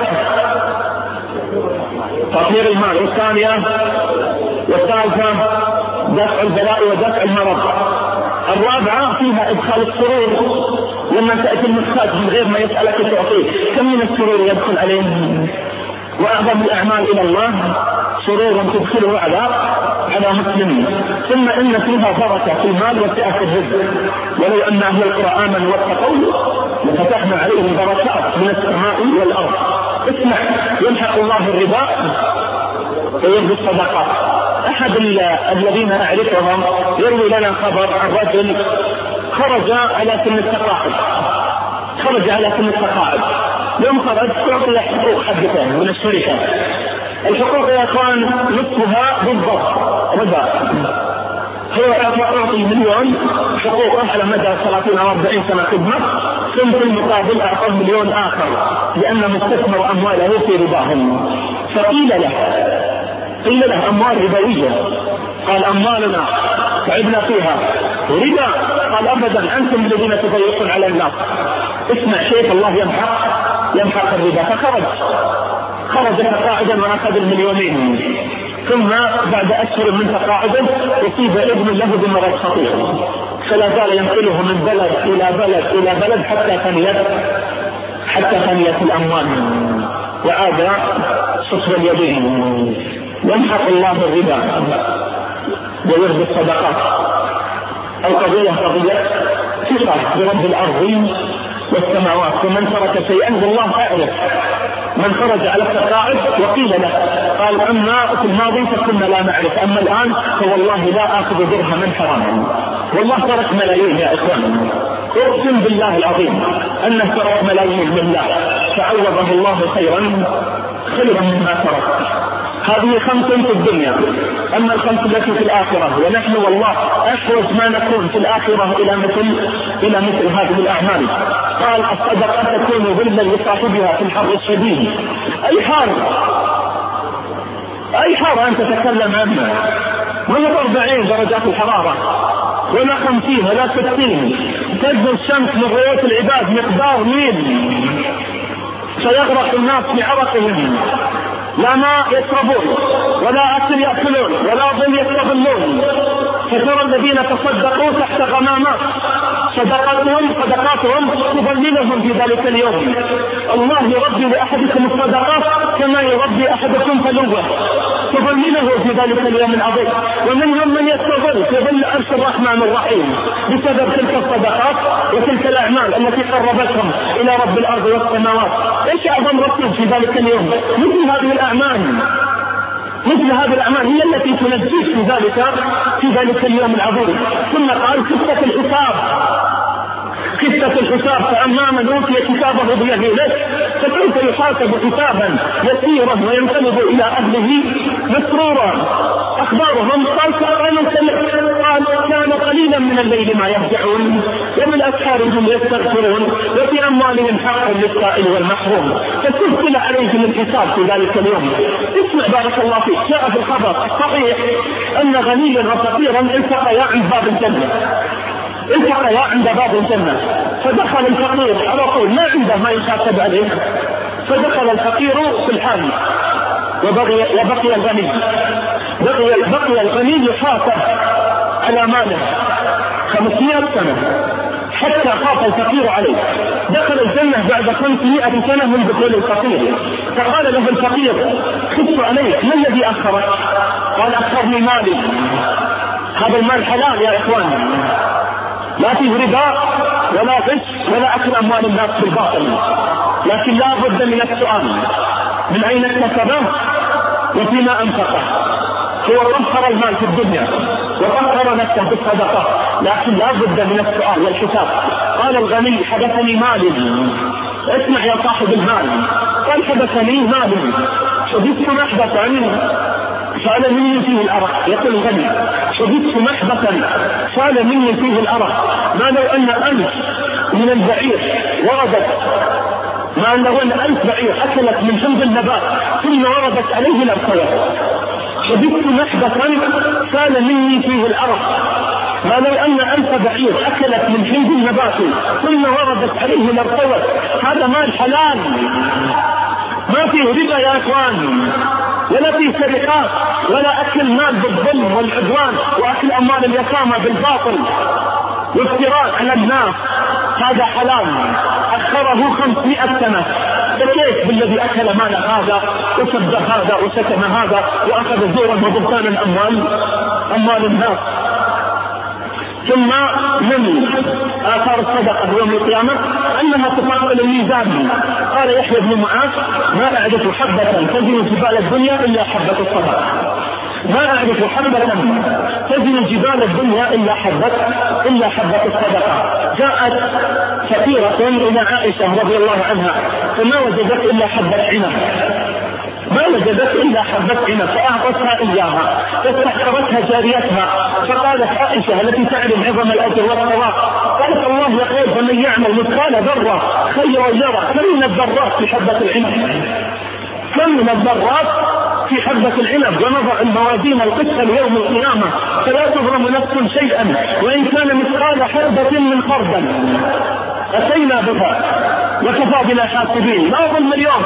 تطهير المال، والثانية والثالثة دفع البلاء ودفع المرض، الرابعة فيها إدخال السرور. لما تأتي المحتاج من غير ما يسألك تعطيه، كم من السرور يدخل عليه؟ وأعظم الأعمال إلى الله سرورا تدخله على على مسلمين. ثم إن فيها بركة في المال وسعة الرزق، ولو أن أهل القرى آمنوا واتقوا لفتحنا عليهم بركات من السماء والأرض. اسمع، يمحق الله الربا ويربي الصدقات. أحد الذين أعرفهم يروي لنا خبر عن رجل خرج على سن التقاعد خرج على سن التقاعد يوم خرج تعطي حقوق حقته من الشركة. الحقوق يا اخوان نصفها بالضبط ربا. هو أعطي مليون حقوقه على مدى ثلاثين أو أربعين سنة خدمة، ثم في المقابل أعطاه مليون آخر لأنه مستثمر أمواله في رباهم. فقيل له قيل له أموال ربوية، قال أموالنا تعبنا فيها ربا. قال أبدا، أنتم الذين تضيقون على الناس. اسمع كيف الله يمحق يمحق الربا. فخرج خرج تقاعدا وأخذ المليونين، ثم بعد أشهر من تقاعده أصيب ابن له بمرض خطير، فلا زال ينقله من بلد إلى بلد إلى بلد حتى فنيت حتى فنيت الأموال وعاد صفر اليدين. يمحق الله الربا ويربي الصدقات. القضية قضية ثقة برب الأرضين والسماوات، ومن ترك شيئا بالله أعرف. من خرج على التقاعد وقيل له قال أما في الماضي فكنا لا نعرف، أما الآن فوالله لا آخذ درهما حراما. والله ترك ملايين يا إخوان، أقسم بالله العظيم أنه ترك ملايين لله، فعوضه الله خيرا خيرا مما ترك. هذه خمس في الدنيا، أما الخمس التي في الآخرة، ونحن والله أحوج ما نكون في الآخرة إلى مثل إلى مثل هذه الأعمال. قال الصدقة تكون ظلا لصاحبها في الحر الشديد. أي حار أي حار أنت تتكلم عنها؟ ولا أربعين درجات الحرارة ولا خمسين ولا ستين، تجد الشمس من رؤوس العباد مقدار ميل، سيغرق الناس بعرقهم، لا ماء يشربون ولا أكل يأكلون ولا ظل يستظلون. فترى الذين تصدقوا تحت غمامات صدقاتهم صدقاتهم تظللهم في ذلك اليوم. الله يربي لأحدكم الصدقات كما يربي أحدكم فلوه، تظلله في ذلك اليوم العظيم. ومنهم من يستظل في ظل عرش الرحمن الرحيم بسبب تلك الصدقات وتلك الأعمال التي قربتهم إلى رب الأرض والسماوات. إيش أعظم رسول في ذلك اليوم؟ مثل هذه الأعمال مثل هذه الأعمال هي التي تنجيك في ذلك في ذلك اليوم العظيم. ثم قال قصة الحساب قصة الحساب فأما من أوتي كتابه بيمينه فكيف يحاسب حسابا يسيرا وينقلب إلى أهله مسرورا. أخبارهم قال قال كان قليلا من الليل ما يهجعون ومن أسحارهم يستغفرون وفي أموالهم حق للسائل والمحروم فتسهل عليهم الحساب في ذلك اليوم. اسمع بارك الله فيك، جاء في الخبر الصحيح أن غنيا وفقيرا التقيا عند باب الجنة التقيا عند باب الجنة فدخل الفقير على طول ما عنده ما يحاسب عليه، فدخل الفقير في الحال وبقي, وبقي الغني بقي, بقي الغني يحاسب على ماله خمسمائة سنة حتى خاف الفقير عليه. دخل الجنة بعد خمسمائة سنة من دخول الفقير، فقال له الفقير خفت عليك ما الذي أخرك؟ قال أخرني مالي. هذا المال حلال يا إخوان، لا فيه ربا ولا غش ولا أكل أموال الناس بالباطل، لكن لا بد من السؤال من أين اكتسبه وفيما أنفقه. هو وفر المال في الدنيا ووفر نفسه بالصدقة، لكن لا بد من السؤال والحساب. قال الغني حدثني مالي. اسمع يا صاحب المال، قال حدثني مالي شديدت محبة سأل مني فيه الأرق. يقول الغني شديدت محبة سأل مني فيه الأرق، ما لو أن ألف من البعير وردت ما لو أن ألف بعير أكلت من حمض النبات ثم وردت عليه الأرقية. شديدت محبة سأل مني فيه الأرق، ما لو أن ألف بعير أكلت من حمض النبات ثم وردت عليه الأرقية. هذا مال حلال ما فيه ربا يا إخوان، ولا فيه سرقات ولا أكل مال بالظلم والعدوان وأكل أموال اليتامى بالباطل وافتراء على الناس. هذا حلال أخره خمسمائة سنة. فكيف بالذي أكل مال هذا وسب هذا وشتم هذا وأخذ زورا وبهتانا الأموال أموال الناس. ثم من آثار الصدقة يوم القيامة أنها تفاضل الميزان. قال يحيى بن معاذ ما أعرف حبة تزن جبال الدنيا إلا حبة الصدقة، ما أعرف حبة تزن جبال الدنيا إلا حبة إلا حبة الصدقة. جاءت فقيرة إلى عائشة رضي الله عنها فما وجدت إلا حبة عنب ما وجدت إلا حبة عنب فأعطتها إياها فاستحقرتها جاريتها. فقالت عائشة التي تعلم عظم الأجر والثواب قالت الله يقول فمن يعمل مثقال ذرة خيرا يرى. كم من الذرات في حبة العنب كم من الذرات في حبة العنب. ونضع الموازين القسط ليوم القيامة فلا تظلم نفس شيئا وإن كان مثقال حبة من خردل أتينا بها وكفى بنا حاسبين. لا ظلم اليوم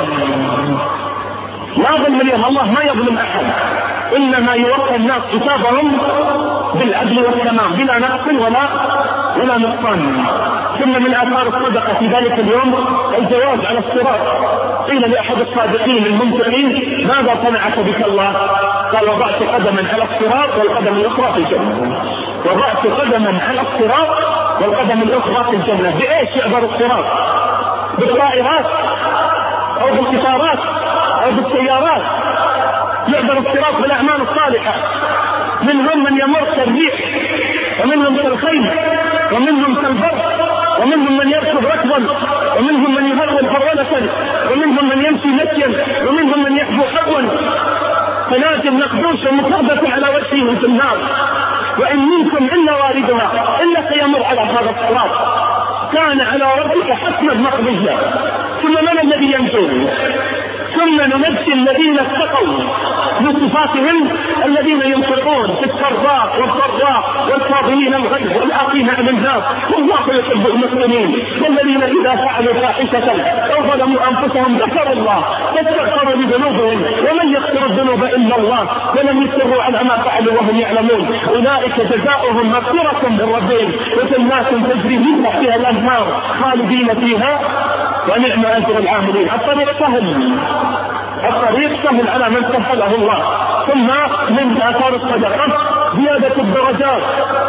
لا ظلم اليوم، الله ما يظلم أحد، إنما يوفى الناس حسابهم بالعدل والتمام بلا نقص ولا ولا نقصان. ثم من آثار الصدقة في ذلك اليوم الجواز على الصراط. قيل لأحد الصادقين الممتعين: ماذا صنعك بك الله؟ قال: وضعت قدما على الصراط والقدم الأخرى في الجنة. وضعت قدما على الصراط والقدم الأخرى في الجنة. بإيش يعبر الصراط؟ بالطائرات أو بالقطارات أو بالسيارات؟ يعبر الصراط بالأعمال الصالحة. منهم من يمر كالريح، ومنهم كالخيل، ومنهم كالبرق، ومنهم من يركض ركضا، ومنهم من يهرول هرولة، ومنهم من يمشي مشيا، ومنهم من يحبو حبوا، فناج مخدوش ومكربة على وجهه في النار، وإن منكم إلا واردها إلا سيمر على هذا الصراط كان على ربك حتما مقضيا. ثم من الذي ينجو؟ ثم ننجي الذين اتقوا من صفاتهم الذين ينفقون في السراء والضراء والصابرين الغيظ والعافين عن الناس والله يحب المحسنين والذين اذا فعلوا فاحشة او ظلموا انفسهم ذكروا الله فاستغفروا لذنوبهم ومن يغفر الذنوب الا الله ولم يصروا على ما فعلوا وهم يعلمون اولئك جزاؤهم مغفرة من ربهم وجنات تجري من تحتها الانهار خالدين فيها ونعم اجر العاملين. الطريق سهل، الطريق سهل على من سهله الله. ثم من آثار الصدقة زيادة الدرجات.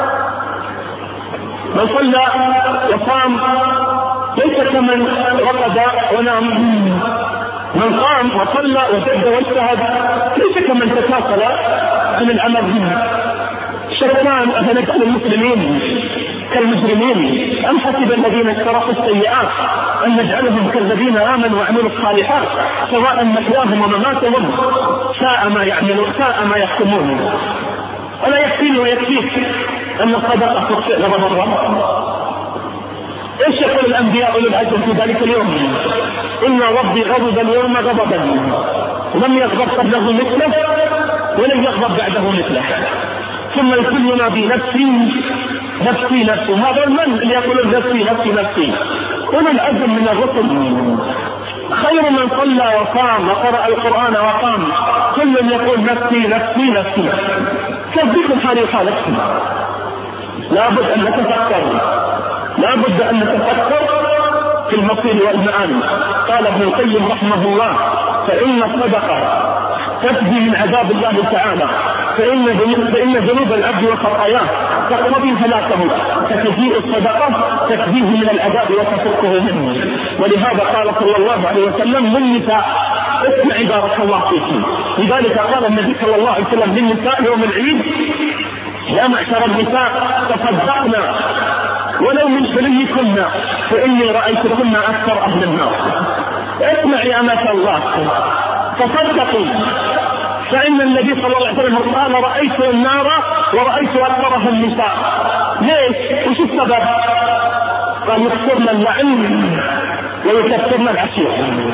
من صلى وصام ليس كمن رقد ونام، من قام وصلى وجد واجتهد ليس كمن تكاسل عن العمل. شتان أفنجعل المسلمين كالمجرمين أم حسب الذين اجترحوا السيئات أن نجعلهم كالذين آمنوا وعملوا الصالحات سواء محياهم ومماتهم ساء ما يعملون ساء ما يحكمون. ولا يكفيني ويكفيك أن الصدقة تطفئ غضب الرب. ايش يقول الأنبياء للعجل في ذلك اليوم؟ إن ربي غضب اليوم غضبا لم يغضب قبله مثله ولم يغضب بعده مثله. ثم الكل ينادي نفسي نفسي نفسي. هذا من اللي يقول نفسي نفسي نفسي؟ أولو العزم من الرسل. خير من صلى وقام وقرأ القرآن وقام كل يقول نفسي نفسي نفسي. كذلك حالي حالك. لابد أن نتفكر لابد أن نتفكر في المصير والمآل. قال ابن القيم رحمه الله: فإن الصدقة تفدي من عذاب الله تعالى، فإن فإن ذنوب العبد وخطاياه تقتضي هلاكه، فتجيء الصدقة تفديه من العذاب وتفكه منه. ولهذا قال صلى الله عليه وسلم للنساء: اسمعي بارك الله فيكم. لذلك قال النبي صلى الله عليه وسلم للنساء يوم العيد: يا معشر النساء تصدقنا ولو من حليكن فإني رأيتكن أكثر أهل النار. اسمعي أمة الله تصدقي، فإن النبي صلى الله عليه وسلم قال: رأيت النار ورأيت أكثرها النساء. ليش؟ وش السبب؟ قال: يكثرن اللعن ويكثرن العشير.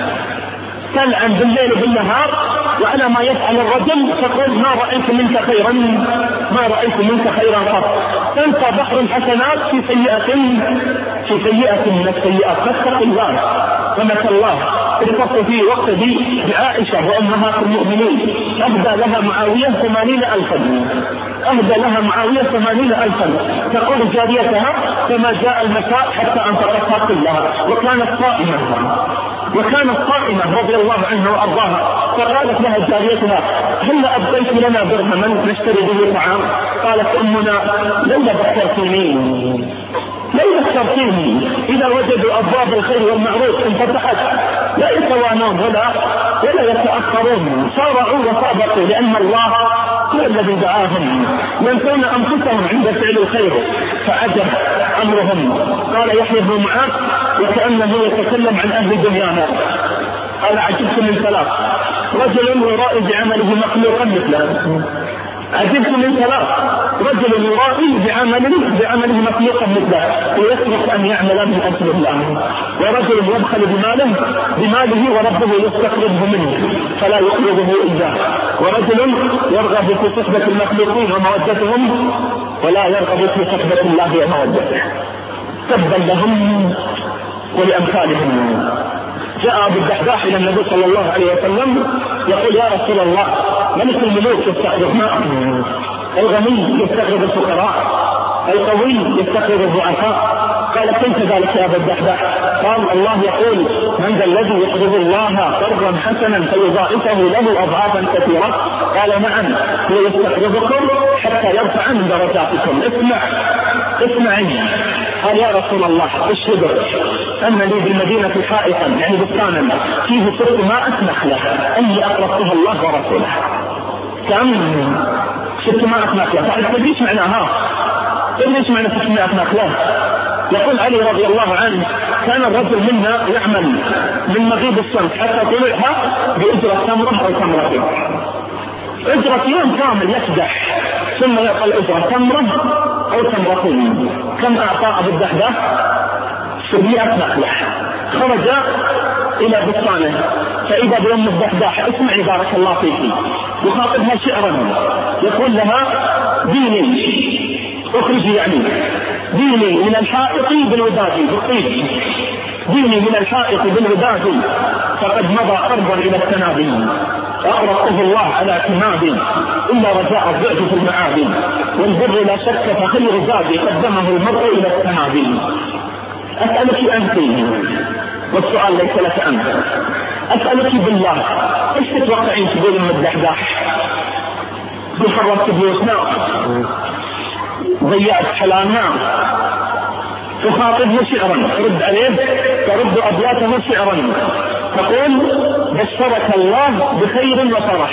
تلعن بالليل وبالنهار وعلى ما يفعل الرجل تقول: ما رأيت منك خيرا ما رأيت منك خيرا قط. تنسى بحر الحسنات في سيئة في سيئة من السيئات. فاتق الله فمت الله. الفصل في وقت دي بعائشة وأمهات المؤمنين أهدى لها معاوية ثمانين ألفا أهدى لها معاوية ثمانين ألفا. تقول جاريتها: فما جاء المساء حتى أنفقتها كلها. وكانت صائمة وكانت صائمة رضي الله عنها وأرضاها. فقالت لها جاريتها: هل أبقيت لنا درهما نشتري به طعام؟ قالت أمنا: لولا بكرتيني لولا بكرتيني. إذا وجدوا أبواب الخير والمعروف انفتحت لا يتوانون ولا ولا يتأخرون، سارعوا وسابقوا، لأن الله هو الذي دعاهم. ينسون أنفسهم عند فعل الخير فعجب أمرهم. قال يحيى بن معاذ وكأنه يتكلم عن أهل دنيانا: قال: عجبت من ثلاث: رجل يرائي بعمله مخلوقا مثله. عجبت من ثلاث: رجل يرائي بعمله بعمله مخلوقا مثله ويسرق أن يعمل من أجل الله. ورجل يبخل بماله بماله وربه يستقرضه منه فلا يقرضه إياه. ورجل يرغب في صحبة المخلوقين ومودتهم ولا يرغب في صحبة الله ومودته. تبا لهم ولأمثالهم. جاء بالدحداح إلى النبي صلى الله عليه وسلم يقول: يا رسول الله، ملك الملوك يستقرض معهم، الغني يستقرض الفقراء، القوي يستقرض الضعفاء، قال كيف ذلك يا أبا الدحداح؟ قال الله يقول من ذا الذي يقرض الله قرضا حسنا فيضاعفه له أضعافا كثيرة؟ قال نعم هو يستقرضكم حتى يرفع من درجاتكم. اسمع اسمعي. قال يا رسول الله اشهد أن لي بالمدينة حائطا يعني بستانا فيه ستمائة نخلة أني أقرضتها الله ورسوله. كم؟ ستمائة نخلة. تعرف ليش معناها؟ ليش معنى ستمائة نخلة؟ يقول علي رضي الله عنه كان الرجل منا يعمل من مغيب الشمس حتى طلوعها بأجرة تمرة أو تمرتين، أجرة يوم كامل يكدح، ثم يقل أجرة تمرة أو تمرتين. كم أعطى أبو الدحداح؟ سبعمائة نخلة. خرج إلى بستانه فإذا بأم الدحداح اسمعي بارك الله فيك يخاطبها شعرا يقول لها ديني اخرجي يعني ديني من الحائط بالوداد بالطيب ديني من الحائط بالوداد فقد مضى أرضا إلى التنادي أقرأه الله على اعتماد إلا رجاء الضعف في المعاد والبر لا شك فخير زاد قدمه المرء إلى التنادي. أسألك أنت والسؤال ليس لك أنت، أسألك بالله إيش تتوقعين تقول أم الدحداح؟ بحرمت بيوتنا ضيعت حلالنا تخاطبه شعرا ترد عليه ترد أبياته شعرا تقول بشرك الله بخير وفرح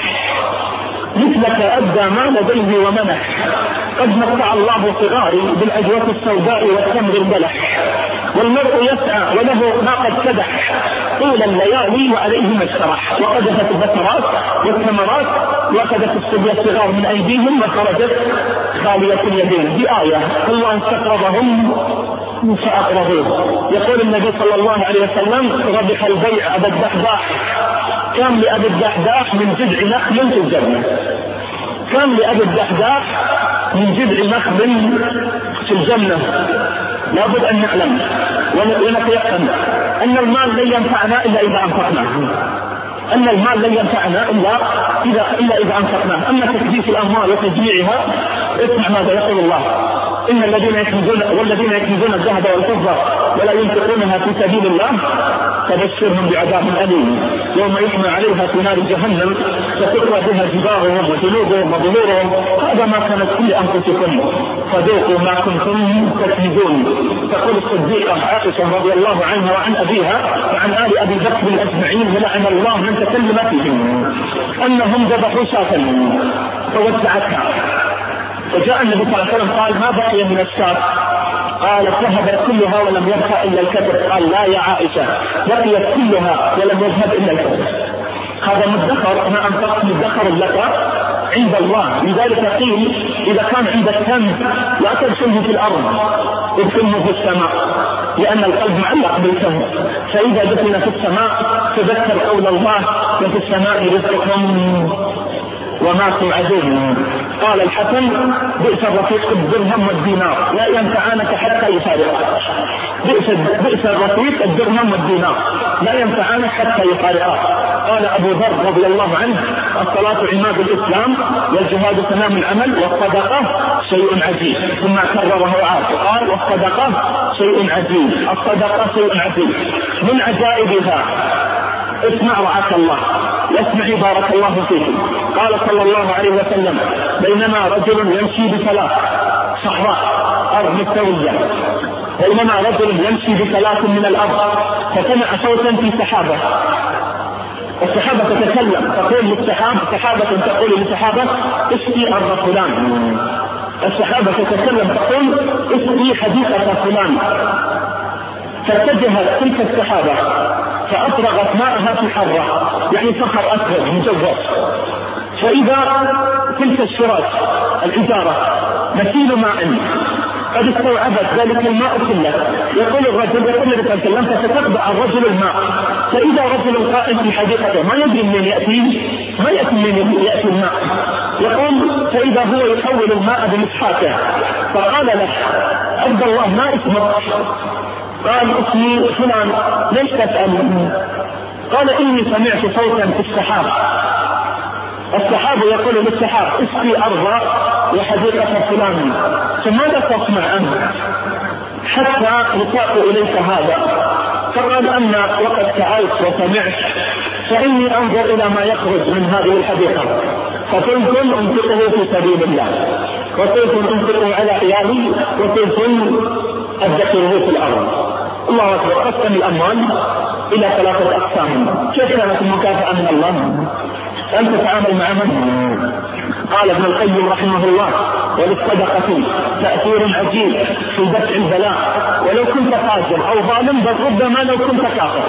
مثلك أدى ما لديه ومنح قد متع الله صغاري بالعجوة السوداء والتمر البلح والمرء يسعى وله ما قد كدح طول الليالي وعليه ما اشترح وقذفت البصرات والثمرات وأخذت الصبية الصغار من أيديهم وخرجت خالية اليدين. دي آية الله استقرضهم فأقرضوه. يقول النبي صلى الله عليه وسلم ربح البيع أبا الدحداح كم لأبي الدحداح من جذع نخل في الجنة كم لأبي الدحداح من جذع نخل في الجنة. لابد أن نعلم ونتيقن أن المال لن ينفعنا إلا إذا أنفقناه أن المال لن ينفعنا إلا إذا إلا إذا أنفقناه. أما تكديس الأموال وتجميعها اسمع ماذا يقول الله إن الذين يكنزون والذين يكنزون الذهب والفضة ولا ينفقونها في سبيل الله فبشرهم بعذاب أليم يوم يحمى عليها في نار جهنم فتقوى بها جباههم وجنوبهم وظهورهم هذا ما كانت كل أنفسكم فذوقوا ما كنتم تكنزون. تقول الصديقة عائشة رضي الله عنها وعن أبيها وعن آل أبي بكر أجمعين ولعن الله من تكلم فيهم أنهم ذبحوا شاة فوزعتها فجاء النبي صلى الله عليه وسلم قال ما بقي من الشاة؟ قالت ذهبت كلها ولم يبقى إلا الكتف. قال لا يا عائشة بقيت كلها ولم يذهب إلا الكتف. هذا مدخر أنا أنفقت مدخر لك عند الله. لذلك قيل إذا كان عندك كنز لا تدفنه في الأرض ادفنه في السماء لأن القلب معلق بالكنز فإذا دفن في السماء تذكر قول الله وفي السماء رزقكم وما توعدون. قال الحسن بئس الرفيق الدرهم والدينار لا ينفعانك حتى يفارقك. بئس بئس الرفيق الدرهم والدينار لا ينفعانك حتى يفارقك. قال أبو ذر رضي الله عنه الصلاة عماد الإسلام والجهاد تمام العمل والصدقة شيء عجيب ثم كرره عاد قال والصدقة شيء عجيب الصدقة شيء عجيب من عجائبها اسمع رعاك الله واسمعي بارك الله فيك. قال صلى الله عليه وسلم بينما رجل يمشي بثلاث صحراء أرض مستوية بينما رجل يمشي بثلاث من الأرض فسمع صوتا في سحابة السحابة تتكلم تقول للسحابة سحابة تقول للسحابة اسقي أرض فلان. السحابة تتكلم تقول اسقي حديقة فلان. فاتجهت تلك السحابة فأفرغت ماءها في حرة يعني صخر أسود مجوف فإذا تلك الشراج الإجارة مثيل ماء قد استوعبت ذلك الماء كله. يقول الرجل يقول النبي صلى الله عليه وسلم فتتبع الرجل الماء فإذا رجل قائم في حديقته ما يدري من يأتي ما يأتي من يأتي الماء يقول فإذا هو يحول الماء بمسحاته فقال له عبد الله ما اسمك؟ قال اسمي فلان. ليش تسأل؟ قال إني سمعت صوتا في السحاب. السحاب يقول للسحاب اسقي أرضا وحديقة فلان. فماذا تصنع أنت؟ حتى يساق إليك هذا. فقال أما وقد سألت وسمعت فإني أنظر إلى ما يخرج من هذه الحديقة، فقلتم انفقه في سبيل الله، وقلتم انفقه على عيالي، وقلتم أدخره في الأرض. الله أكبر. قسم الأموال إلى ثلاثة أقسام. كيف كانت المكافأة من الله؟ أن تتعامل مع من؟ قال ابن القيم رحمه الله: وللصدقة تأثير عجيب في دفع البلاء، ولو كنت فاجر أو ظالم بل ربما لو كنت كافر.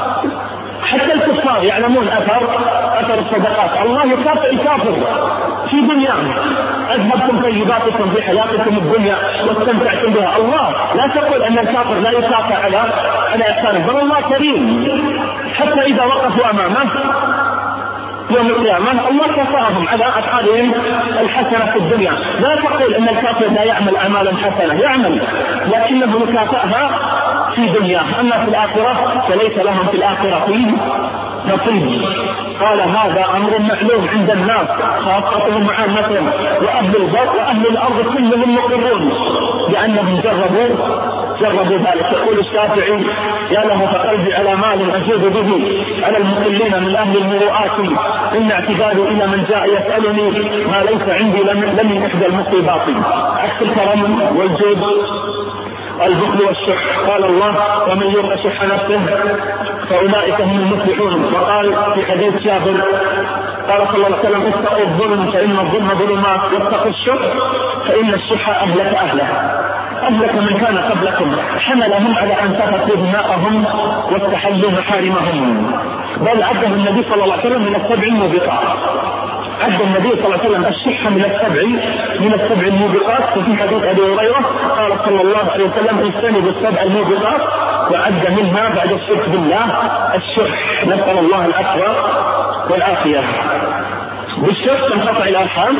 حتى الكفار يعلمون أثر أثر الصدقات. الله يكافئ الكافر في دنياهم. أذهبتم طيباتكم في حياتكم الدنيا واستمتعتم بها. الله لا تقول أن الكافر لا يكافئ على على إحسانه، بل الله كريم. حتى إذا وقفوا أمامه يوم القيامة الله كافأهم على أفعالهم الحسنة في الدنيا. لا تقول أن الكافر لا يعمل أعمالا حسنة، يعمل، لكنه يكافئها في دنيا. أما في الآخرة فليس لهم في الآخرة نصيب. قال هذا أمر معلوم عند الناس خاصتهم وعامتهم، وأهل البر وأهل الأرض كلهم مقرون لأنهم جربوا جربوا ذلك. يقول الشافعي: يا له فقلبي على مال أجود به على المقلين من أهل المروءات، إن اعتذاري إلى من جاء يسألني ما ليس عندي لم إحدى المصيبات. عكس الكرم والجود البخل والشح. قال الله: ومن يوق شح نفسه فأولئك هم المفلحون. وقال في حديث جابر قال صلى الله عليه وسلم: اتقوا الظلم فإن الظلم ظلمات، واتقوا الشح فإن الشح أهلك أهله أهلك من كان قبلكم، حملهم على أن سفكوا دماءهم واستحلوا محارمهم. بل عده النبي صلى الله عليه وسلم من السبع الموبقات. عد النبي صلى الله عليه وسلم الشح من السبع من السبع الموبقات. وفي حديث أبي هريرة قال صلى الله عليه وسلم: اجتنبوا السبع الموبقات، وعد منها بعد الشرك بالله الشح. نسأل الله العفو والعافية. بالشح تنقطع الأرحام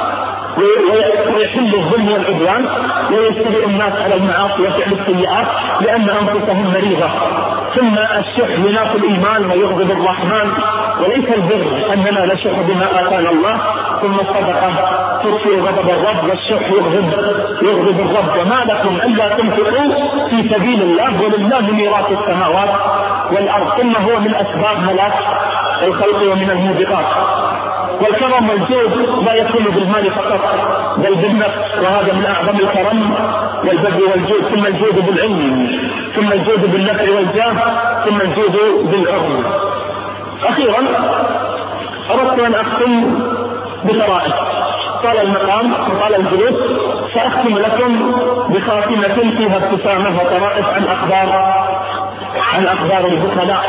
ويحل الظلم والعدوان، ويجترئ الناس على المعاصي وفعل السيئات لأن أنفسهم مريضة. ثم الشح يناقض الإيمان ويغضب الرحمن، وليس البر أننا نشح بما آتانا الله. ثم الصدقة تطفئ غضب الرب، والشح يغضب يغضب الرب. وما لكم ألا تنفقوا في سبيل الله ولله ميراث السماوات والأرض. ثم هو من أسباب هلاك الخلق ومن الموبقات. والكرم والجود لا يكون بالمال فقط بل بالنفس، وهذا من أعظم الكرم والبذل والجود. ثم الجود بالعلم، ثم الجود بالنفع والجاه، ثم الجود بالعرض. أخيرا أردت أن أختم بطرائف. طال المقام وطال الجلوس، سأختم لكم بخاتمة فيها ابتسامة وطرائف عن أخبار عن أخبار البخلاء.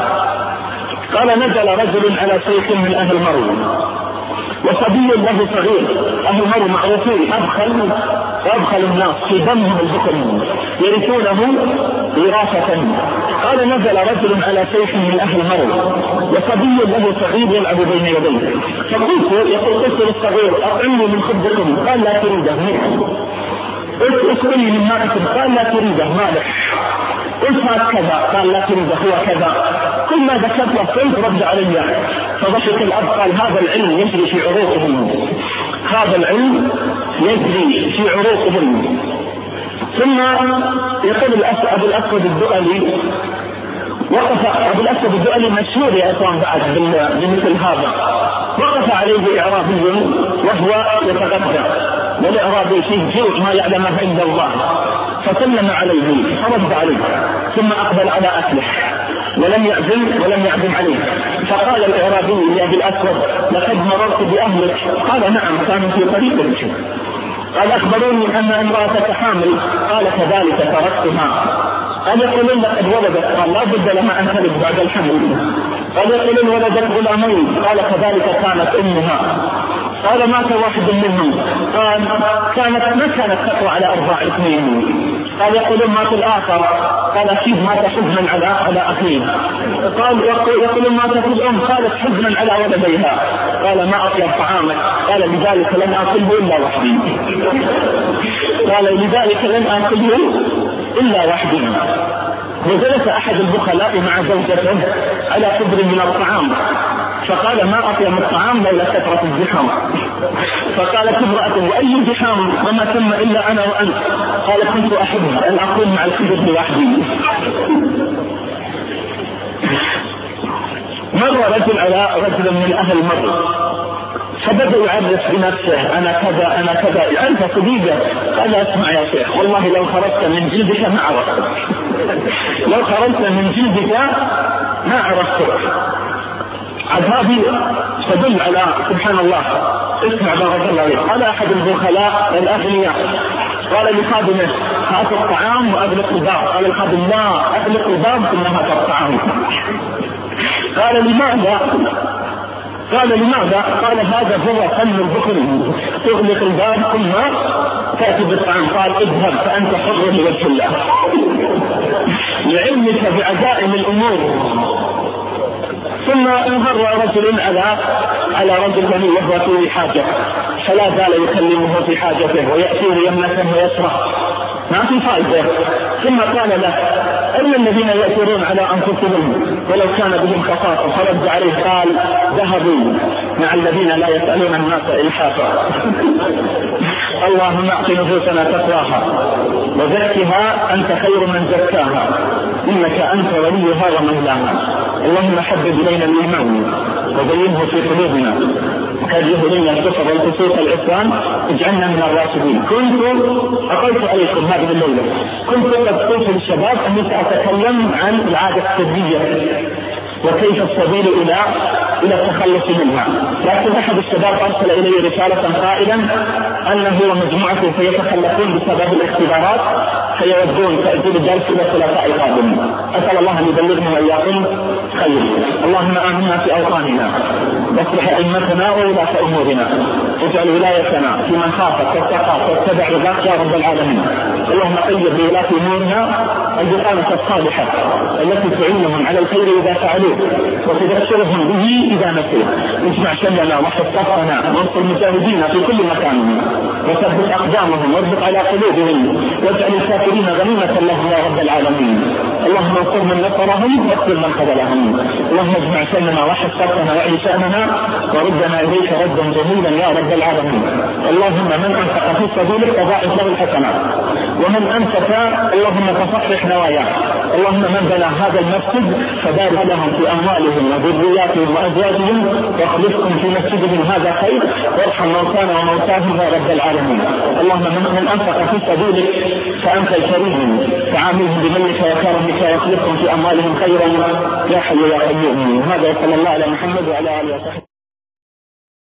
قال: نزل رجل على شيخ من أهل مرو، وصبي له صغير. أهل مرو معروفين أبخل وأبخل الناس في دمهم البخل، يرثونه وراثة. قال: نزل رجل على شيخ من أهل مرو، وصبي له صغير يلعب بين يديه. فقلت يقول قلت للصغير: أطعمني من خبزكم. قال: لا تريده. قلت: اسقني من مائكم. قال: لا تريده، مالح. قلت: هكذا. قال: لا تريده، هو كذا. كل ما ذكرت قلت رد علي. فضحك الأب قال: هذا العلم يجري في عروقهم، هذا العلم يجري في عروقهم. ثم يقول أبو الأسود الدؤلي، وقف أبو الأسود الدؤلي مشهور يا إخوان بعد بمثل هذا. وقف عليه إعرابي وهو يتغدى، والإعرابي فيه جوع ما يعلمه عند الله، فسلم عليه فرد عليه، ثم أقبل على أكله ولم يعزم ولم يعزم عليه. فقال الإعرابي لأبي الأسود: لقد مررت بأهلك. قال: نعم، كانوا في طريقك. قال: أخبروني أن امرأتك حامل. قال: كذلك تركتها. قال: يقولون لقد ولدت. قال: لا بد لها أن تلد بعد الحمل. قال: يقولون ولدت غلامين. قال: كذلك كانت أمها. قال: مات واحد منهم. قال: كانت ما كانت تقوى على أربع اثنين. قال: يقولون مات الآخر. قال: أكيد مات حزنا على على أخيه. قال: يقولون ماتت الأم. قالت: حزنا على ولديها. قال: ما أطيب طعامك. قال: لذلك لن آكله إلا وحدي. قال: لذلك لن آكله إلا وحدي. وجلس أحد البخلاء مع زوجته على قدر من الطعام، فقال: ما أطيب الطعام لولا كثرة الزحام. فقالت امرأة وأي امتحان وما تم إلا أنا وأنت؟ قال كنت أحبها أن أكون مع الخضر لوحدي. مر رجل على رجل من أهل مر فبدأ يعرف بنفسه أنا كذا أنا كذا. أنت صديقة؟ قال اسمع يا شيخ والله لو خرجت من جلدك ما عرفتك، لو خرجت من جلدك ما عرفتك. عاد هذه تدل على سبحان الله. اسمع بارك الله عليك. قال أحد البخلاء الأغنياء قال لخادمه هات الطعام وأغلق الباب. قال الخادم لا أغلق الباب ثم هات الطعام. قال لماذا؟ قال لماذا؟ قال هذا هو فن البخل، تغلق الباب ثم تأتي بالطعام. قال اذهب فأنت حر لوجه الله. لعلمك بعزائم الأمور. ثم انهر رجل على على رجل غني وهو في حاجة فلا زال يكلمه في حاجته ويأتيه يمنة ويسرح ما في فائدة. ثم قال له أن الذين يأثرون على أنفسهم ولو كان بهم خصاصة؟ فرد عليه قال ذهبوا مع الذين لا يسألون الناس إلحافا. اللهم اعط نفوسنا تقواها وزكها أنت خير من زكاها إنك أنت وليها ومولاها. اللهم حبب إلينا الإيمان وزينه في قلوبنا وكره إلينا الكفر والفسوق والعصيان اجعلنا من الراشدين. كنت أقلت عليكم هذه الليلة، كنت قد قلت للشباب أني سأتكلم عن العادة السرية وكيف السبيل إلى إلى التخلص منها، لكن أحد الشباب أرسل إلي رسالة قائلا أنه ومجموعته سيتخلصون بسبب الاختبارات فيودون تأجيل الدرس إلى الثلاثاء القادم. أسأل الله أن يبلغنا وإياكم خير. اللهم آمنا في أوطاننا واصلح أئمتنا وولاة أمورنا واجعل ولايتنا في من خافك واتقاك واتبع رضاك يا رب العالمين. اللهم قيد بولاة أمورنا البطانة الصالحة التي تعينهم على الخير إذا فعلوه وتذكرهم به إذا نسوا. اجمع شملنا واحفظ صفنا وانصر المجاهدين في كل مكان وثبت أقدامهم واربط على قلوبهم واجعل الكافرين غنيمة لهم يا رب العالمين. اللهم انصر من نصرهم واقتل من خذلهم. اللهم اجمع شملنا واحفظ صفنا واعلي شأننا وردنا إليك ردا جميلا يا رب العالمين. اللهم من أنفق في سبيلك فضاعف له الحسنات ومن أنفق اللهم تصحح نواياه. اللهم من بنى هذا المسجد فبارك لهم في أموالهم وذرياتهم وأزواجهم واخلفهم في مسجدهم هذا خير وارحم موتانا وموتاهم يا رب العالمين. اللهم من أنفق في سبيلك فأنت الكريم فعاملهم بمنك وكرمك واخلفهم في أموالهم خيرا يا حي يا قيوم. هذا صلى الله على محمد وعلى آله وصحبه.